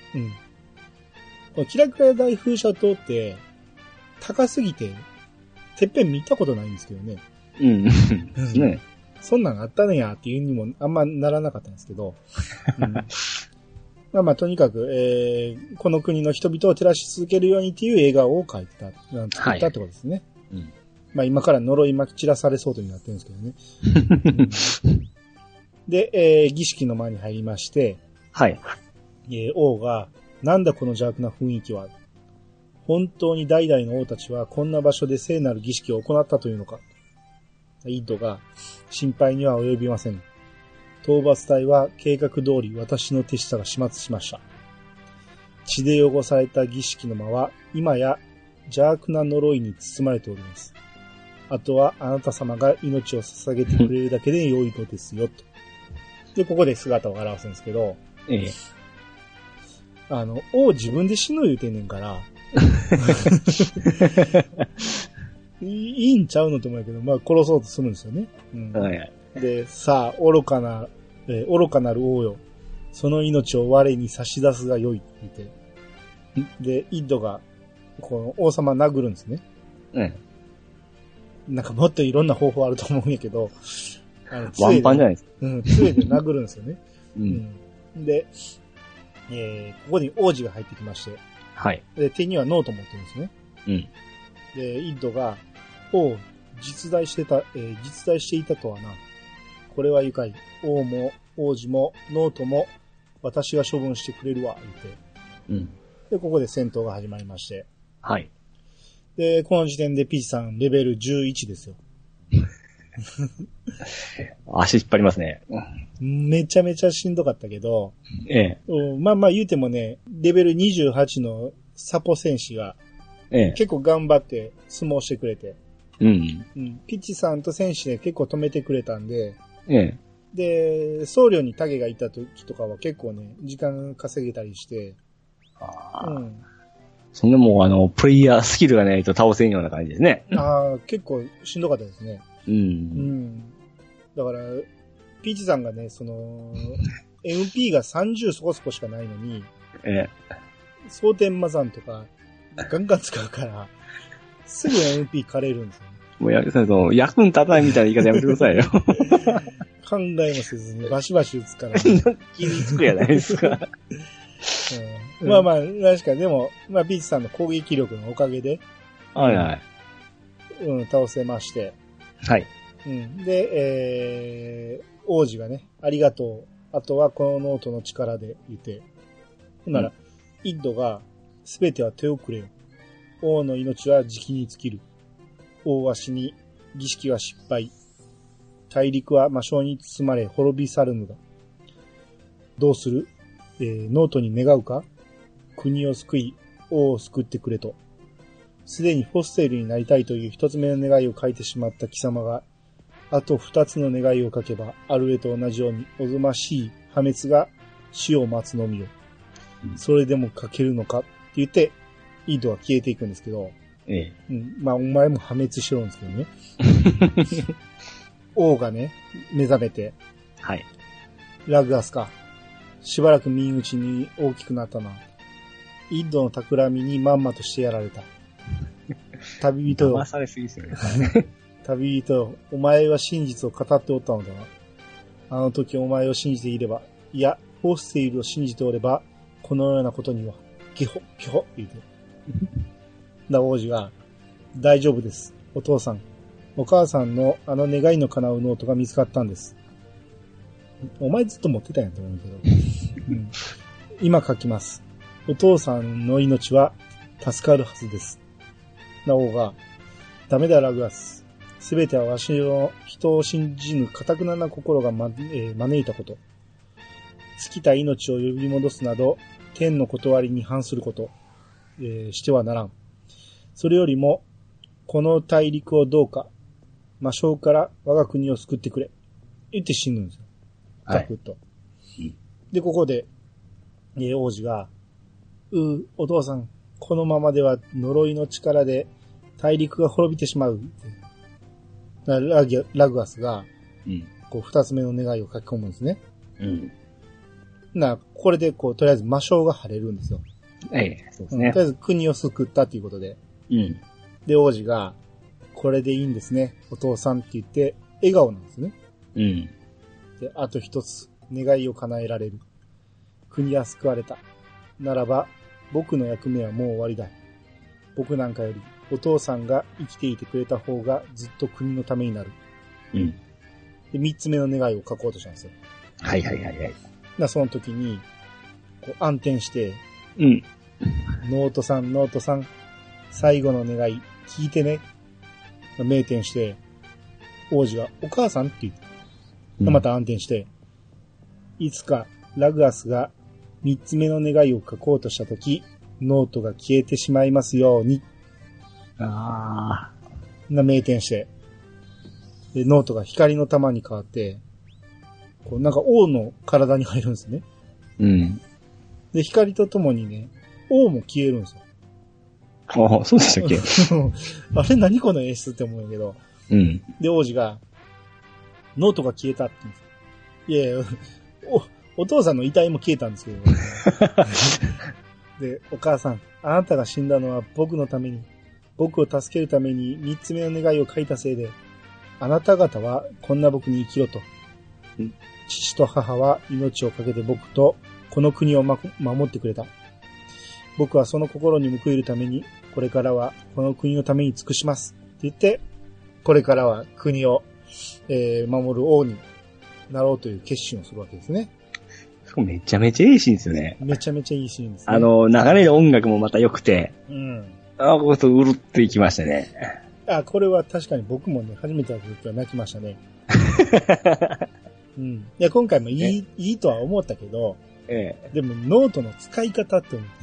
うん。キラキラ大風車塔って、高すぎて、てっぺん見たことないんですけどね。うん。ね、そんなんあったねやっていうにもあんまならなかったんですけど。うん、まあまあとにかく、えー、この国の人々を照らし続けるようにっていう笑顔を描いてた、作ったってことですね。はい、うんまあ今から呪い撒き散らされそうとになってるんですけどね。うん、で、えー、儀式の間に入りまして、はい。えー、王が、なんだこの邪悪な雰囲気は。本当に代々の王たちはこんな場所で聖なる儀式を行ったというのか。イッドが、心配には及びません。討伐隊は計画通り私の手下が始末しました。血で汚された儀式の間は、今や邪悪な呪いに包まれております。あとはあなた様が命を捧げてくれるだけで良いのですよ、と。で、ここで姿を現すんですけど、ええ。あの、王自分で死ぬ言うてんねんから、い, いいんちゃうのと思うけど、まあ殺そうとするんですよね。うんはいはい、で、さあ、愚かな、えー、愚かなる王よ。その命を我に差し出すが良いって言って。で、イッドが、この王様殴るんですね。うん。なんかもっといろんな方法あると思うんやけど、あのワンパンじゃないですか。 うん、杖で殴るんですよね。うん、うん。で、えー、ここに王子が入ってきまして、はい。で、手にはノート持ってるんですね。うん。で、イッドが、王、実在してた、えー、実在していたとはな。これは愉快。王も、王子も、ノートも、私が処分してくれるわ、言って。うん。で、ここで戦闘が始まりまして。はい。で、この時点でピーチさん、レベルじゅういちですよ。 足引っ張りますね。 めちゃめちゃしんどかったけど、ええ。うん、まあまあ言うてもね、レベルにじゅうはちのサポ戦士が、ええ、結構頑張って相撲してくれて、うん。うん、ピッチさんと戦士で結構止めてくれたんで、ええ。で、僧侶にタゲがいた時とかは結構ね、時間稼げたりして、 あうん。そんなもうあの、プレイヤースキルがないと倒せんような感じですね。 ああ、結構しんどかったですね。うん。うん。だから、ピーチさんがね、その、エムピー がさんじゅうそこそこしかないのに、ええ。蒼天魔山とか、ガンガン使うから、すぐ エムピー 枯れるんですよね。 もうやめてください。役に立たないみたいな言い方やめてくださいよ。 考えもせずにバシバシ打つから、 ね。気につくやないですか。 うん、まあまあ、確かに、でも、まあ、ピーチさんの攻撃力のおかげで、はいはい。うん、倒せまして。はい。うん。で、えー、王子がね、ありがとう。あとはこのノートの力で言って。ほんなら、うん、イッドが、すべては手遅れよ。王の命はじきに尽きる。王は死に、儀式は失敗。大陸は魔性に包まれ滅び去るのだ。どうする？えー、ノートに願うか？国を救い、王を救ってくれと。すでにホステルになりたいという一つ目の願いを書いてしまった貴様が、あと二つの願いを書けば、アルエと同じようにおぞましい破滅が死を待つのみよ。うん、それでも書けるのかって言って、イードは消えていくんですけど、ええうん、まあお前も破滅しろんですけどね。王がね、目覚めて、はい。ラグアスか。しばらく見んうちに大きくなったな。イッドの企みにまんまとしてやられた。旅人よ。 騙されすぎですよね。 旅人よ。お前は真実を語っておったのだな。あの時お前を信じていれば、いや、ホーステイルを信じておれば、このようなことには、ギホ、ピホ、言うて。な、王子が、大丈夫です。お父さん。お母さんのあの願いの叶うノートが見つかったんです。お前ずっと持ってたんやと思うけど。うん、今書きます。お父さんの命は助かるはずです。なおが、ダメだラグアス。すべてはわしの人を信じぬ堅くなな心が、まえー、招いたこと。尽きた命を呼び戻すなど、 天の断りに反すること、えー、してはならん。それよりも、この大陸をどうか、魔性から我が国を救ってくれ。言って死ぬんですよ。ザクッと。はい、で、ここで、えー、王子が、うー、お父さん、このままでは呪いの力で大陸が滅びてしまう。ラギラグアスが、うん、こう二つ目の願いを書き込むんですね。うん。な、これでこう、とりあえず魔性が晴れるんですよ。 ええ、そうですね、 うん。とりあえず国を救ったということで。うん。で、王子が、これでいいんですね、お父さんって言って、笑顔なんですね。うん。で、あと一つ、願いを叶えられる。国は救われた。ならば、僕の役目はもう終わりだ。僕なんかより、お父さんが生きていてくれた方がずっと国のためになる。うん。で、三つ目の願いを書こうとしたんですよ。 はいはいはいはい。 な、その時に、こう暗転して、 うん。 ノートさん、ノートさん、最後の願い、聞いてね。明転して、王子が、お母さんって言って、うん、また暗転して、いつかラグアスが三つ目の願いを書こうとした時、ノートが消えてしまいますように。 ああ。 な、明転して、で、ノートが光の玉に変わって、こう、なんか王の体に入るんですね。 うん。 で、光とともにね、王も消えるんですよ。 ああ、そうでしたっけあれ何この演出って思うんやけど。 うん。 で、王子が、ノートが消えたって言うんです。いやいや、お、お父さんの遺体も消えたんですけど、ね。で、お母さん、あなたが死んだのは僕のために、僕を助けるために三つ目の願いを書いたせいで、あなた方はこんな僕に生きろと。父と母は命をかけて僕とこの国を、ま、守ってくれた。僕はその心に報いるために、これからはこの国のために尽くします。って言って、これからは国を、えー、守る王になろうという決心をするわけですね。 めちゃめちゃいいシーンですよね。 めちゃめちゃいいシーンですね。 あの、流れる音楽もまた良くて、 うん。 ああ、こことうるっていきましたね。 あ、これは確かに僕もね、初めて会った時は泣きましたね。うん。いや、今回もいい、いいとは思ったけど、ええ、でもノートの使い方って思って。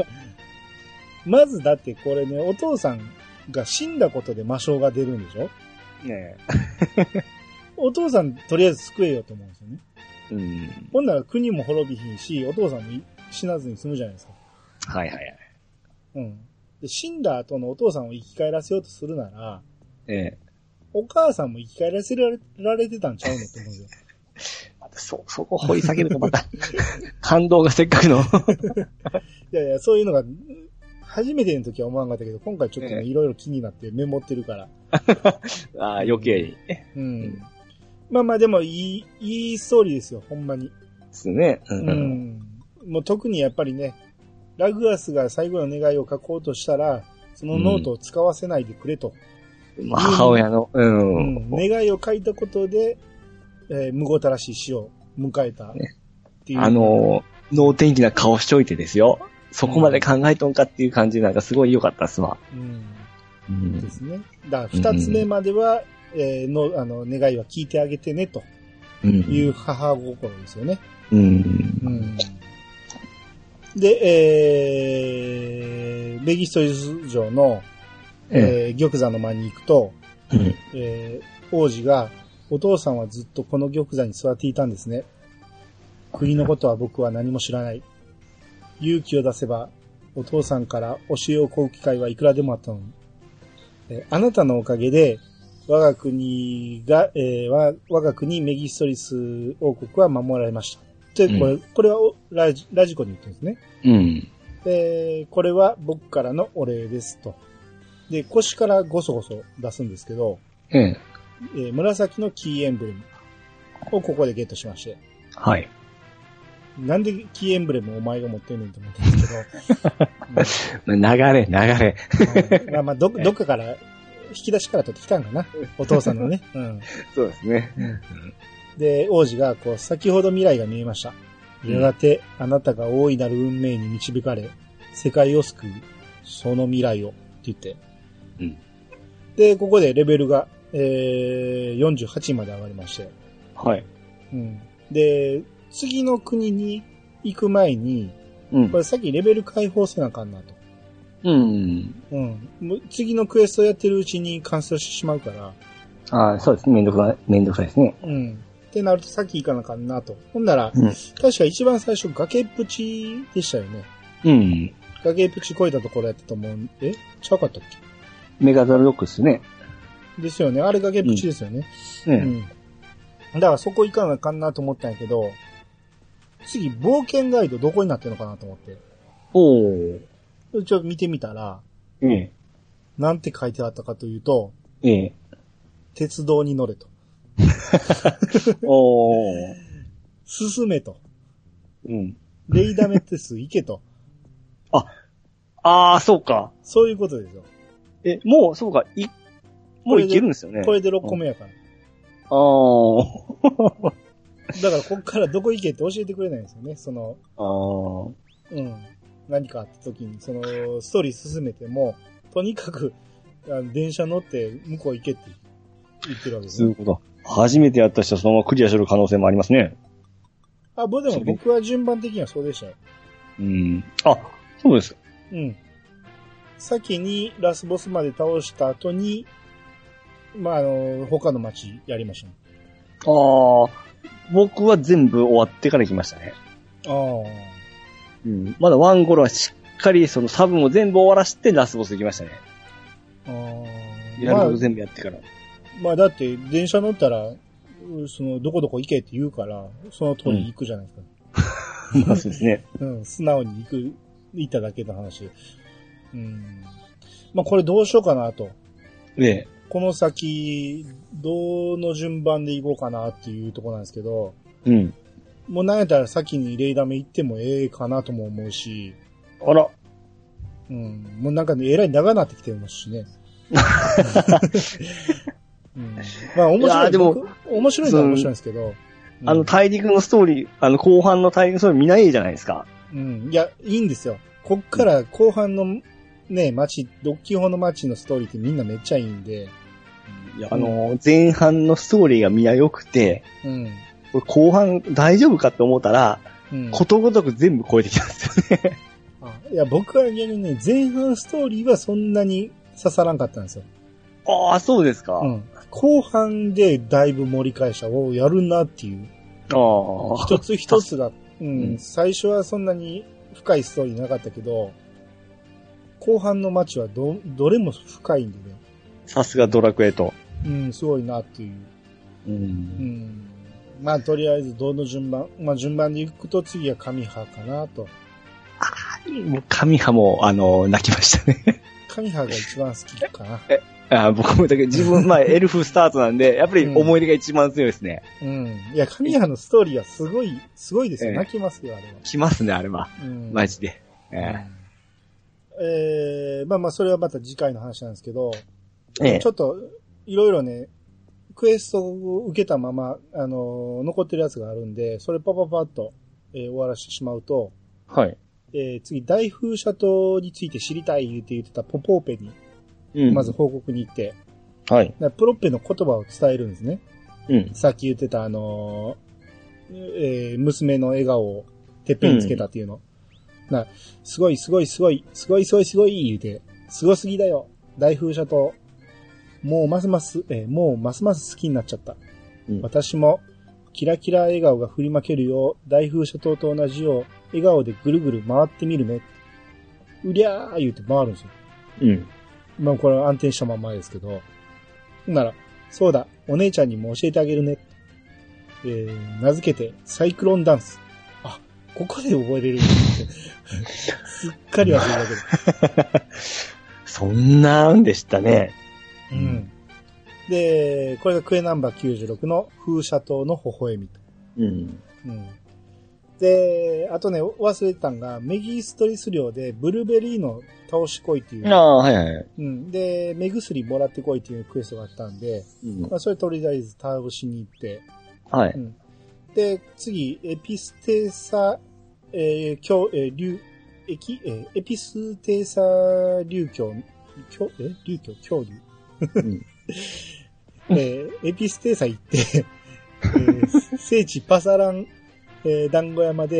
まずだってこれね、お父さんが死んだことで魔性が出るんでしょねえ。お父さんとりあえず救えよと思うんですよね。うん。ほんなら国も滅びひんし、お父さんも死なずに済むじゃないですか。 はいはいはい。 うん。で、死んだ後のお父さんを生き返らせようとするなら、 ええ。 お母さんも生き返らせられられてたんちゃうのって思うんですよ。 そ、そこ掘り下げるとまた、感動がせっかくの。いやいや、そういうのが、初めての時は思わなかったけど、今回ちょっとね、ええ、いろいろ気になってメモってるから。 ああ、余計に。 うん。うん、まあまあでもいい、いいストーリーですよ、ほんまに。 ですね。 うん。うん、もう特にやっぱりね、ラグアスが最後の願いを書こうとしたら、そのノートを使わせないでくれと。 うん、母親の、うん、 うん。願いを書いたことで、えー、むごたらしい死を迎えたっていう。 あのー、能天気な顔しといてですよ。そこまで考えとんかっていう感じなんかすごい良かったっすわ。うん。 うん、ですね。だから二つ目までは、うん、えー、の、あの、願いは聞いてあげてね、という母心ですよね。うん。うん。で、えー、メギストリス城の、えー、玉座の間に行くと、うん、えー、王子が、お父さんはずっとこの玉座に座っていたんですね。国のことは僕は何も知らない。勇気を出せば、お父さんから教えを請う機会はいくらでもあったのに。えー、あなたのおかげで、我が国が、えー、我が国メギストリス王国は守られました。で、これ、うん、これはラジ、ラジコに言ってるんですね。うん。で、これは僕からのお礼ですと。で、腰からゴソゴソ出すんですけど、うん。えー、紫のキーエンブレムをここでゲットしまして。 はい。 なんでキーエンブレムをお前が持ってんねんと思ったんですけど。 流れ、流れ。 まあまあど、どっかから、引き出しから取ってきたんかな。お父さんのね。うん。 そうですね。うん、 で、王子が、こう、先ほど未来が見えました。やがて、あなたが大いなる運命に導かれ、世界を救う、その未来を、って言って。うん。で、ここでレベルが、えー、よんじゅうはちまで上がりまして。 はい。 うん。で、次の国に行く前に、 うん。 これさっきレベル解放せなあかんなと。 うん。 うん。もう次のクエストやってるうちに完走してしまうから。 ああ、そうですね。めんどくさい、めんどくさいですね。 うん。ってなるとさっき行かなあかんなと。ほんなら、 うん、 確か一番最初崖っぷちでしたよね。 うん。 崖っぷち越えたところやったと思う。えちゃうかったっけ？ メガザルロックですね。 ですよね。あれ崖っぷちですよね。 うん。 うん。だからそこ行かなあかんなと思ったんやけど、次、冒険ガイドどこになってるのかなと思って。 おー。 ちょっと見てみたら、 ええ。 なんて書いてあったかというと、 ええ。 鉄道に乗れと。 おー。 進めと。 うん。 レイダメテス行けと。 あ、ああ、そうか。 そういうことですよ。 え、もう、そうか、い、もういけるんですよね。 これでろっこめやから。 ああ。 だからこっからどこ行けって教えてくれないんですよね。その、 ああ。 うん。何かあった時に、その、ストーリー進めても、とにかく、あの電車乗って向こう行けって言ってるわけですね。 そういうこと。初めてやった人はそのままクリアする可能性もありますね。 あ、僕でも僕は順番的にはそうでしたよ。 うん。あ、そうです。 うん。先にラスボスまで倒した後に、まあ、あの、他の街やりましたね。 ああ。僕は全部終わってから来ましたね。 ああ。 うん。まだワンゴロはしっかりそのサブも全部終わらしてラスボス行きましたね。 ああ。 やること全部やってから。 まあ、まあ、だって電車乗ったら、その、どこどこ行けって言うから、その通り行くじゃないですか。 うん、まあそうですね。 うん、素直に行く、行っただけの話。うん。まあ、これどうしようかなと。 ええ。 この先、どの順番で行こうかなっていうところなんですけど、 うん。 もうなんやったら先にレイダメ行ってもええかなとも思うし、 あら。 うん。もうなんかね、えらい長なってきてますしね。うん、まあ面白い。でも、面白いのは面白いんですけど。 うん、あの大陸のストーリー、あの後半の大陸のストーリー見ないじゃないですか。 うん。いや、いいんですよ。こっから後半のね、街、ドッキホの街のストーリーってみんなめっちゃいいんで。 いや、あの、前半のストーリーが見やよくて、うん。これ後半大丈夫かって思ったら、うん、ことごとく全部超えてきたんですよね。 あ、いや、僕は逆にね、前半ストーリーはそんなに刺さらんかったんですよ。 ああ、そうですか。うん。 後半でだいぶ盛り返したをやるなっていう。ああ。一つ一つだ。うん、うん。最初はそんなに深いストーリーなかったけど、後半の街はど、どれも深いんでね。 さすがドラクエと。 うん、すごいなっていう。うん。うん。まあ、とりあえず、どの順番、まあ、順番で行くと次は神派かなと。 ああ、もう神派も、あの、泣きましたね。 神派が一番好きかな。 えあ僕もだけど、自分、まあ、エルフスタートなんで、やっぱり思い出が一番強いですね。 うん。うん、いや、神派のストーリーはすごい、すごいですよ。えー、泣きますよ、あれは。 きますね、あれは。うん、マジで。えーうんえー、まあまあ、それはまた次回の話なんですけど、ええ、ちょっと、いろいろね、クエストを受けたまま、あのー、残ってるやつがあるんで、それパパパッと、えー、終わらせてしまうと、 はい。 えー、次、大風車島について知りたい言って言ってたポポーペに、うん、まず報告に行って、 はい。 プロッペの言葉を伝えるんですね。 うん。 さっき言ってた、あのー、えー、娘の笑顔をてっぺんにつけたっていうの。うんな、すごいすごいすごい、すごいすごいすごい言うて、すごすぎだよ。大風車と、もうますます、えー、もうますます好きになっちゃった。うん、私も、キラキラ笑顔が振りまけるよう、大風車とと同じよう、笑顔でぐるぐる回ってみるね。うりゃー言うて回るんですよ。 うん。 まあこれは安定したままですけど。なら、そうだ、お姉ちゃんにも教えてあげるね。えー、名付けて、サイクロンダンス。ここで覚えれるすっかり忘れたけど。 そんなんでしたね。 うん。で、これがクエナンバーきゅうじゅうろくの風車島の微笑みと。 うん。 うん。で、あとね、忘れてたんが、メギストリス領でブルーベリーの倒しこいっていう。 ああ、はいはい。 うん。で、目薬もらってこいっていうクエストがあったんで、うん、まあ、それとりあえず倒しに行って。 はい。 うんで、次、エピステーサ、えー、教、えー、流、エキ、えー、エピステーサ流教、教、え流教教流、うんえー、エピステーサ行って、えー、聖地パサラン、えー、団子山で、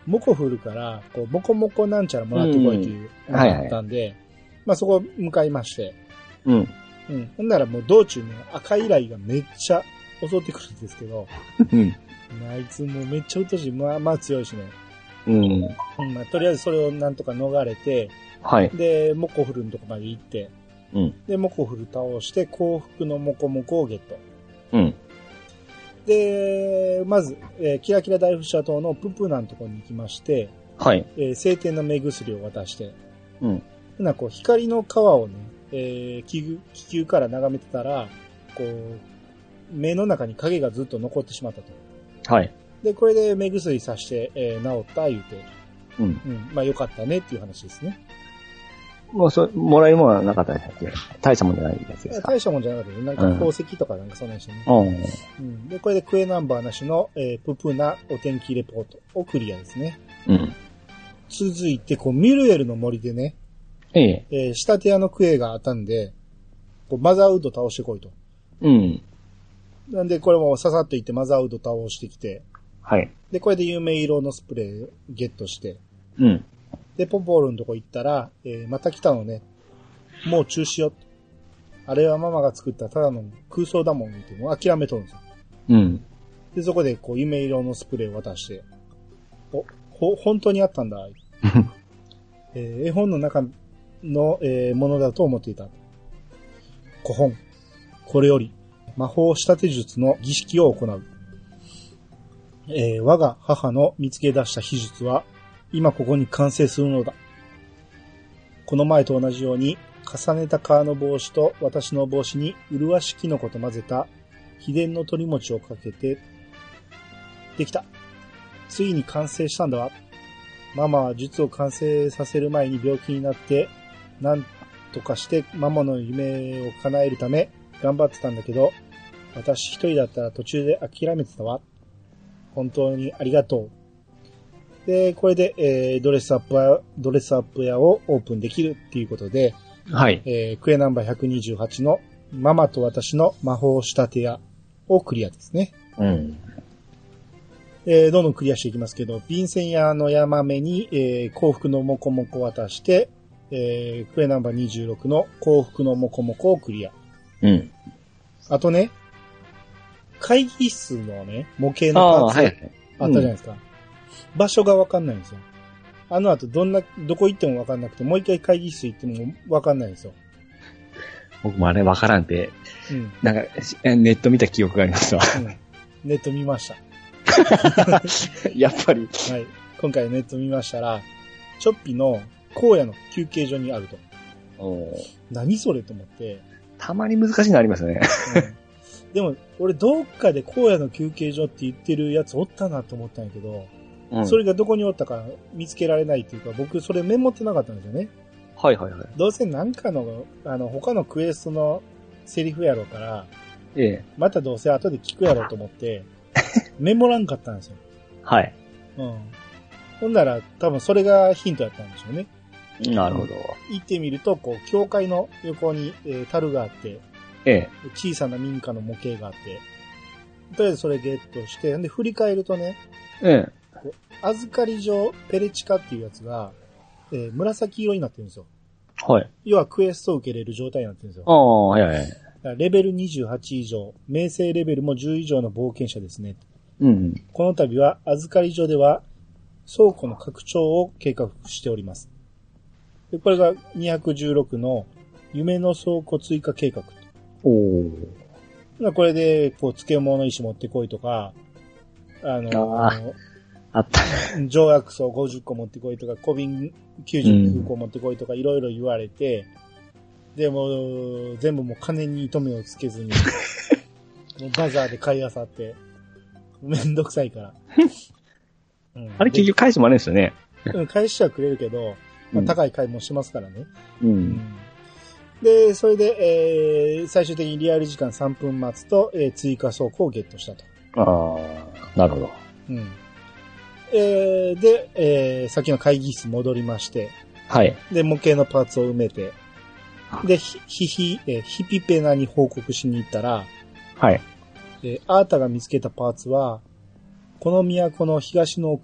モコフルから、こう、モコモコなんちゃらもらってこいというのがあったんで、うんはいはい、まあそこ向かいまして。うん。うん。ほんならもう道中ね、赤いライがめっちゃ襲ってくるんですけど、うん。あいつもうめっちゃうっとしい。まあまあ強いしね。うん。うん、まあとりあえずそれをなんとか逃れて、はい。で、モコフルのとこまで行って、うん。で、モコフル倒して、幸福のモコモコをゲット。うん。で、まず、えー、キラキラ大不社島のププナのところに行きまして、はい。えー、晴天の目薬を渡して、うん。な、こう、光の川をね、えー、気気球から眺めてたら、こう、目の中に影がずっと残ってしまったと。はい。で、これで目薬さして、えー、治った言うて、うん。うん。まあ、よかったねっていう話ですね。 もうそ、もらえるものはなかったですっけ？大したもんじゃないやつですか？ 大したもんじゃなかったです。なんか宝石とかなんかそんなにしてね。うん。うん。で、これでクエナンバーなしの、えー、ププナお天気レポートをクリアですね。うん。続いて、こう、ミルエルの森でね、ええ。えー、仕立て屋のクエがあったんで、こう、マザーウッド倒してこいと。うん。なんで、これもささっと行ってマザーウッド倒してきて、はい。で、これで有名色のスプレーゲットして、うん。で、ポポールのとこ行ったら、えー、また来たのね。もう中止よ。あれはママが作ったただの空想だもんってもう諦めとるんですよ。うん。で、そこでこう、夢色のスプレーを渡して、お、ほ、本当にあったんだ。えー、絵本の中の、えー、ものだと思っていた。古本。これより、魔法仕立て術の儀式を行う。えー、我が母の見つけ出した秘術は、今ここに完成するのだ。この前と同じように、重ねた革の帽子と私の帽子に麗しキノコと混ぜた秘伝の鳥餅をかけて、できた。ついに完成したんだわ。ママは術を完成させる前に病気になって、なんとかしてママの夢を叶えるため頑張ってたんだけど、私一人だったら途中で諦めてたわ。本当にありがとう。で、これで、えー、ドレスアップ屋、ドレスアップ屋をオープンできるっていうことで、はい。えー、クエナンバーひゃくにじゅうはちのママと私の魔法仕立て屋をクリアですね。うん。えー、どんどんクリアしていきますけど、便箋屋の山目に、えー、幸福のモコモコを渡して、えー、クエナンバーにじゅうろくの幸福のモコモコをクリア。うん。あとね、会議室のね、模型のパーツ、はい、あったじゃないですか。うん、場所がわかんないんですよ。あの後どんな、どこ行ってもわかんなくて、もう一回会議室行ってもわかんないんですよ。 僕もあれわからんて、うん、なんか、ネット見た記憶がありますわ。うん、 ネット見ました。 やっぱり。 はい。今回ネット見ましたら、チョッピの荒野の休憩所にあると。お何それと思って。 たまに難しいのありますよね。 うん、でも、俺どっかで荒野の休憩所って言ってるやつおったなと思ったんやけど、うん、それがどこにおったか見つけられないっていうか、僕それメモってなかったんですよね。はいはいはい。どうせなんかの、あの、他のクエストのセリフやろうから、ええ。またどうせ後で聞くやろうと思って、メモらんかったんですよ。はい。うん。ほんなら多分それがヒントやったんでしょうね。 なるほど。 行ってみると、こう、教会の横に、えー、樽があって、ええ。小さな民家の模型があって、とりあえずそれゲットして、で、振り返るとね、ええ。預かり所ペレチカっていうやつが、えー、紫色になってるんですよ。はい。要はクエストを受けれる状態になってるんですよ。ああ、はいはい。レベルにじゅうはち以上、名声レベルもじゅう以上の冒険者ですね。うん。この度は預かり所では倉庫の拡張を計画しております。で、これがにひゃくじゅうろくの夢の倉庫追加計画と。おー。これで、こう、漬物石持ってこいとか、あのー、ああった。条約層ごじゅっこ持ってこいとか、小瓶きゅうじゅうきゅうこ持ってこいとか、いろいろ言われて、でも、全部もう金に糸目をつけずに、もうバザーで買い漁って、めんどくさいから。うん、 あれ結局返してもあるんですよね。 うん、返してはくれるけど、まあ、高い買いもしますからね。うん。うん、で、それで、えー、最終的にリアル時間さんぷん待つと、えー、追加倉庫をゲットしたと。ああ、なるほど。うん。 えー、で、えー、さっきの会議室戻りまして、はい。で、模型のパーツを埋めて、で、ひ、ひ、ひ、えー、ヒピペナに報告しに行ったら、はい。えー、あーたが見つけたパーツは、この都の東の奥、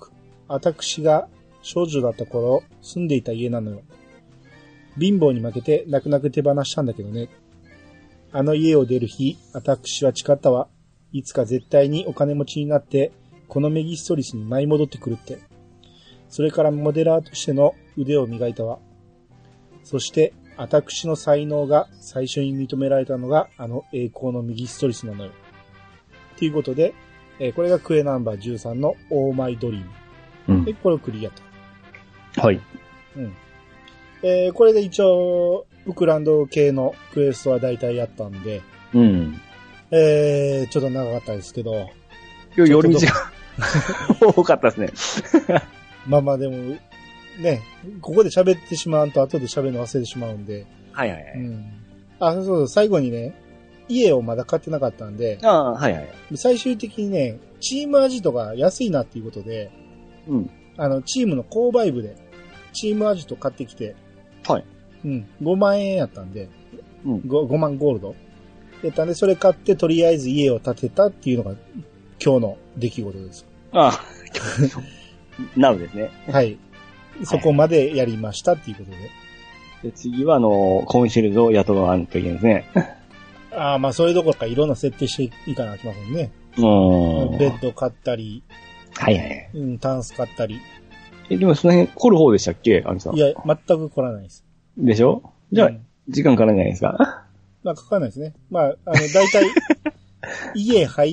私が少女だった頃住んでいた家なのよ。貧乏に負けて泣く泣く手放したんだけどね。あの家を出る日、私は誓ったわ。いつか絶対にお金持ちになって、このメギストリスに舞い戻ってくるって。それからモデラーとしての腕を磨いたわ。そして、私の才能が最初に認められたのが、あの栄光のメギストリスなのよ。ということで、えー、これがクエナンバーじゅうさんのオーマイドリーム。うん、で、これをクリアと。 はい。 うん。えー、これで一応、ウクランド系のクエストは大体やったんで、 うん。 えー、ちょっと長かったですけど。 今日寄り道が多かったですね。 まあまあでも、ね、ここで喋ってしまうと後で喋るの忘れてしまうんで。 はいはいはい。うん。 あ、そうそう、最後にね、家をまだ買ってなかったんで、 ああ、はいはい。 最終的にね、チームアジトが安いなっていうことで、 うん。 あの、チームの購買部で、チームアジト買ってきて、 はい。 うん。ごまん円やったんで、 うん。 ご, ごまんゴールド。やったんで、それ買ってとりあえず家を建てたっていうのが今日の出来事です。 ああ。なるですね。 はい。そこまでやりましたっていうことで。はい、 で次は、あの、コンシェルジュを雇わないといけないですね。 ああ、まあ、それどころかいろんな設定していかなきゃいけませんね。 うん。 ベッド買ったり。 はいはい。 うん、タンス買ったり。 え、でもその辺来る方でしたっけアミさん。 いや、全く来らないです。 でしょじゃあ、うん、時間かからないですかまあ、かからないですね。まあ、あの、大体、家入って、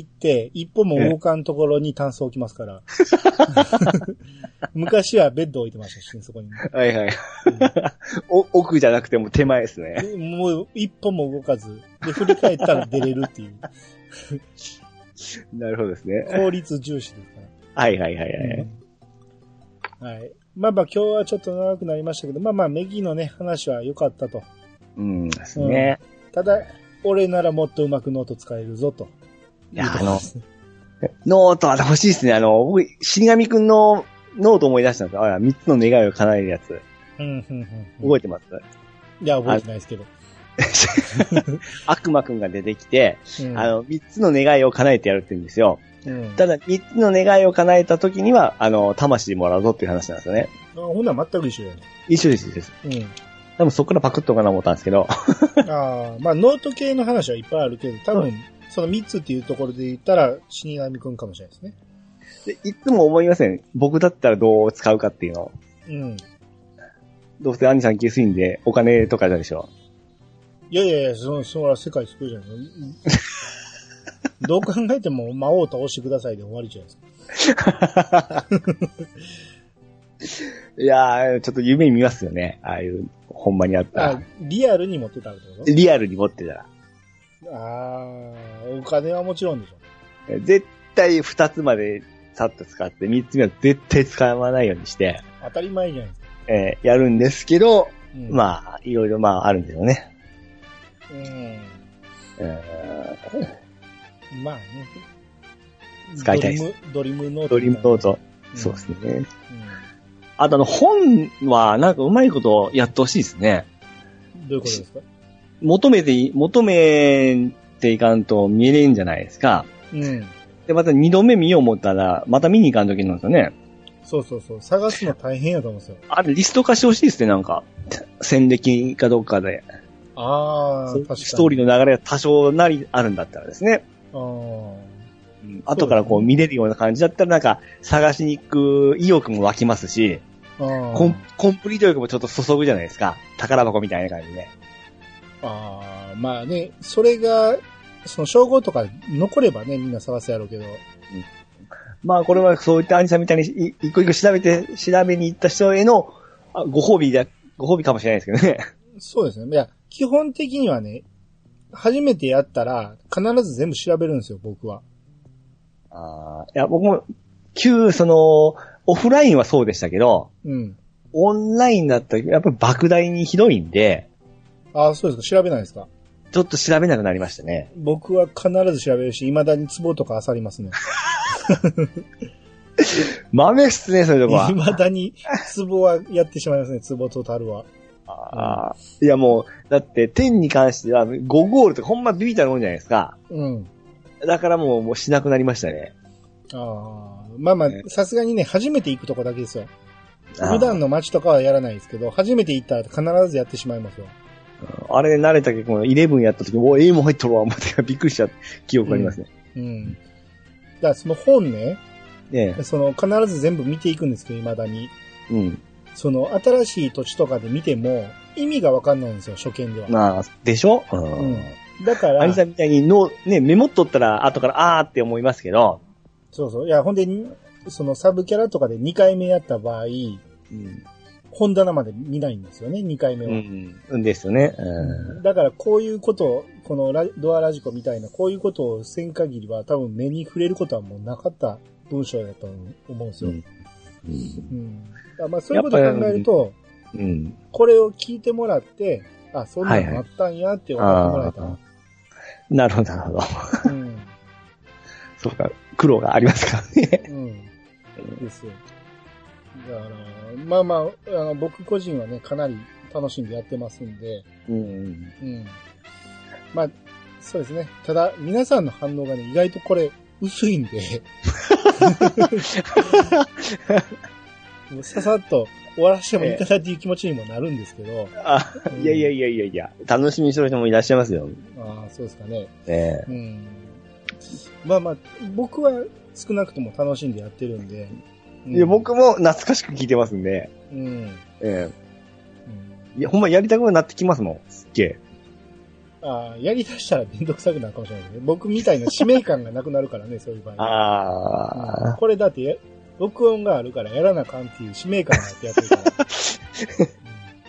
一歩も動かんところにタンス置きますから。昔はベッド置いてましたしね、そこに。 はいはい。うん、お奥じゃなくても手前ですね。 もう一歩も動かず、で、振り返ったら出れるっていう。 なるほどですね。 効率重視ですから。 はいはいはいはい。 うん、はい。まあまあ今日はちょっと長くなりましたけど、まあまあメギのね、話は良かったと。 うんですね。 うん、ただ、俺ならもっとうまくノート使えるぞと。 いや、あの、ノートは欲しいですね。あの、僕、死神くんのノート思い出したんですよ。あ、三つの願いを叶えるやつ。 うん、うん、うん。 覚えてます？ いや、覚えてないですけど。 悪魔くんが出てきて、うん、あの、三つの願いを叶えてやるって言うんですよ。うん、ただ、三つの願いを叶えた時には、あの、魂もらうぞっていう話なんですよね。 あ、ほんなら全く一緒だよね。 一緒です、一緒です。うん。多分そこからパクっとかな思ったんですけど。 ああ、まあ、ノート系の話はいっぱいあるけど、多分、その三つっていうところで言ったら、死神くんかもしれないですね。 でいつも思いません。僕だったらどう使うかっていうの。うん。どうせ兄さん気すいんで、お金とかでしょ。 いやいやいや、その、そら世界救うじゃないですか。どう考えても魔王を倒してくださいで終わりじゃないですか。 いやー、ちょっと夢に見ますよね。ああいう、ほんまにあったら。 リアルに持ってたってこと？ リアルに持ってたら。 あー、お金はもちろんでしょ。絶対二つまでさっと使って、三つ目は絶対使わないようにして。 当たり前じゃないですか。 えー、やるんですけど、うん、まあ、いろいろまああるんだよね。 うん。 えー、まあね。 使いたいです。 ドリムノート。 ドリムノート。うん、そうですね。うん、あとあの、本はなんかうまいことやってほしいですね。 どういうことですか？ 求めて、求めていかんと見えれんじゃないですか。 うん。 で、また二度目見よう思ったら、また見に行かんときなんですよね。 そうそうそう。探すの大変やと思うんですよ。 あれ、リスト化してほしいですね、なんか。戦歴かどっかで。 ああ、確かに。 ストーリーの流れが多少なりあるんだったらですね。 ああ。 うん、後からこう見れるような感じだったら、なんか、探しに行く意欲も湧きますし、コン、コンプリート力もちょっと注ぐじゃないですか。宝箱みたいな感じで。 ああ、まあね、それが、その称号とか残ればね、みんな探すやろうけど。うん、 まあこれはそういった兄さんみたいに一個一個調べて、調べに行った人へのご褒美だ、ご褒美かもしれないですけどね。 そうですね。いや、基本的にはね、初めてやったら必ず全部調べるんですよ、僕は。 ああ、いや、僕も、旧、その、オフラインはそうでしたけど、 うん。 オンラインだったらやっぱり莫大にひどいんで、 ああ、そうですか。調べないですか？ ちょっと調べなくなりましたね。 僕は必ず調べるし、未だに壺とか漁りますね。 豆っすね、そういうとこは。 未だに壺はやってしまいますね、壺と樽は。 ああ、うん、いやもう、だって天に関してはごゴールとかほんまビビたるもんじゃないですか。 うん。 だからもう、もうしなくなりましたね。 ああ。まあまあ、さすがにね、初めて行くとこだけですよ。普段の街とかはやらないですけど、初めて行ったら必ずやってしまいますよ。 あれ慣れた結構、イレブンやった時、おー、エイも入っとるわ、思ってびっくりした記憶ありますね。 うん。うん、だからその本ね、 ねその必ず全部見ていくんですけど、未だに。 うん。 その新しい土地とかで見ても、意味がわかんないんですよ、初見では。 まあ、でしょ、うん、うん。だから。 アニさんみたいにの、ね、メモっとったら後からあーって思いますけど。 そうそう。いや、ほんで、そのサブキャラとかでにかいめやった場合、うん、本棚まで見ないんですよね、にかいめは。 うん。ですよね。うん、 だからこういうことを、このラドアラジコみたいな、こういうことをせん限りは多分目に触れることはもうなかった文章だと思うんですよ。うん。うん、まあそういうことを考えると、うん、これを聞いてもらって、あ、そんなのあったんやって思ってもらえたら。はいはい、 なるほど、なるほど。うん、そうか、苦労がありますからね。うん。 ですよ。だから、まあまあ、あの僕個人はね、かなり楽しんでやってますんで。うん。うん。まあ、そうですね。ただ、皆さんの反応がね、意外とこれ、薄いんで。もうささっと終わらせてもいいかなっていう気持ちにもなるんですけど。 あ、うん、いやいやいやいやいや、楽しみにしてる人もいらっしゃいますよ。 ああ、そうですかね。 ええうん。まあまあ、僕は少なくとも楽しんでやってるんで。 うん、いや、僕も懐かしく聞いてますんで。うん。ええうん、いや、ほんまやりたくなってきますもん。すっげえ。 ああ、やり出したらめんどくさくなるかもしれないですね。僕みたいな使命感がなくなるからね、そういう場合。ああ、うん。これだって、録音があるからやらなあかんっていう使命感があってやってるから。うんはい、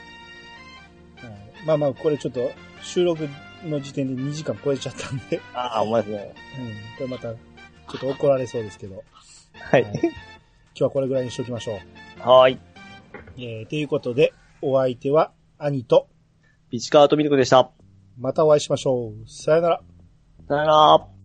まあまあ、これちょっと収録の時点でにじかん超えちゃったんで。 ああ、お前ですね。 うん。これまた、ちょっと怒られそうですけど。 はい。はい、 今日はこれぐらいにしときましょう。 はい。 えー、ということで、お相手は兄と、 ピチカートミルクでした。 またお会いしましょう。さよなら。 さよなら。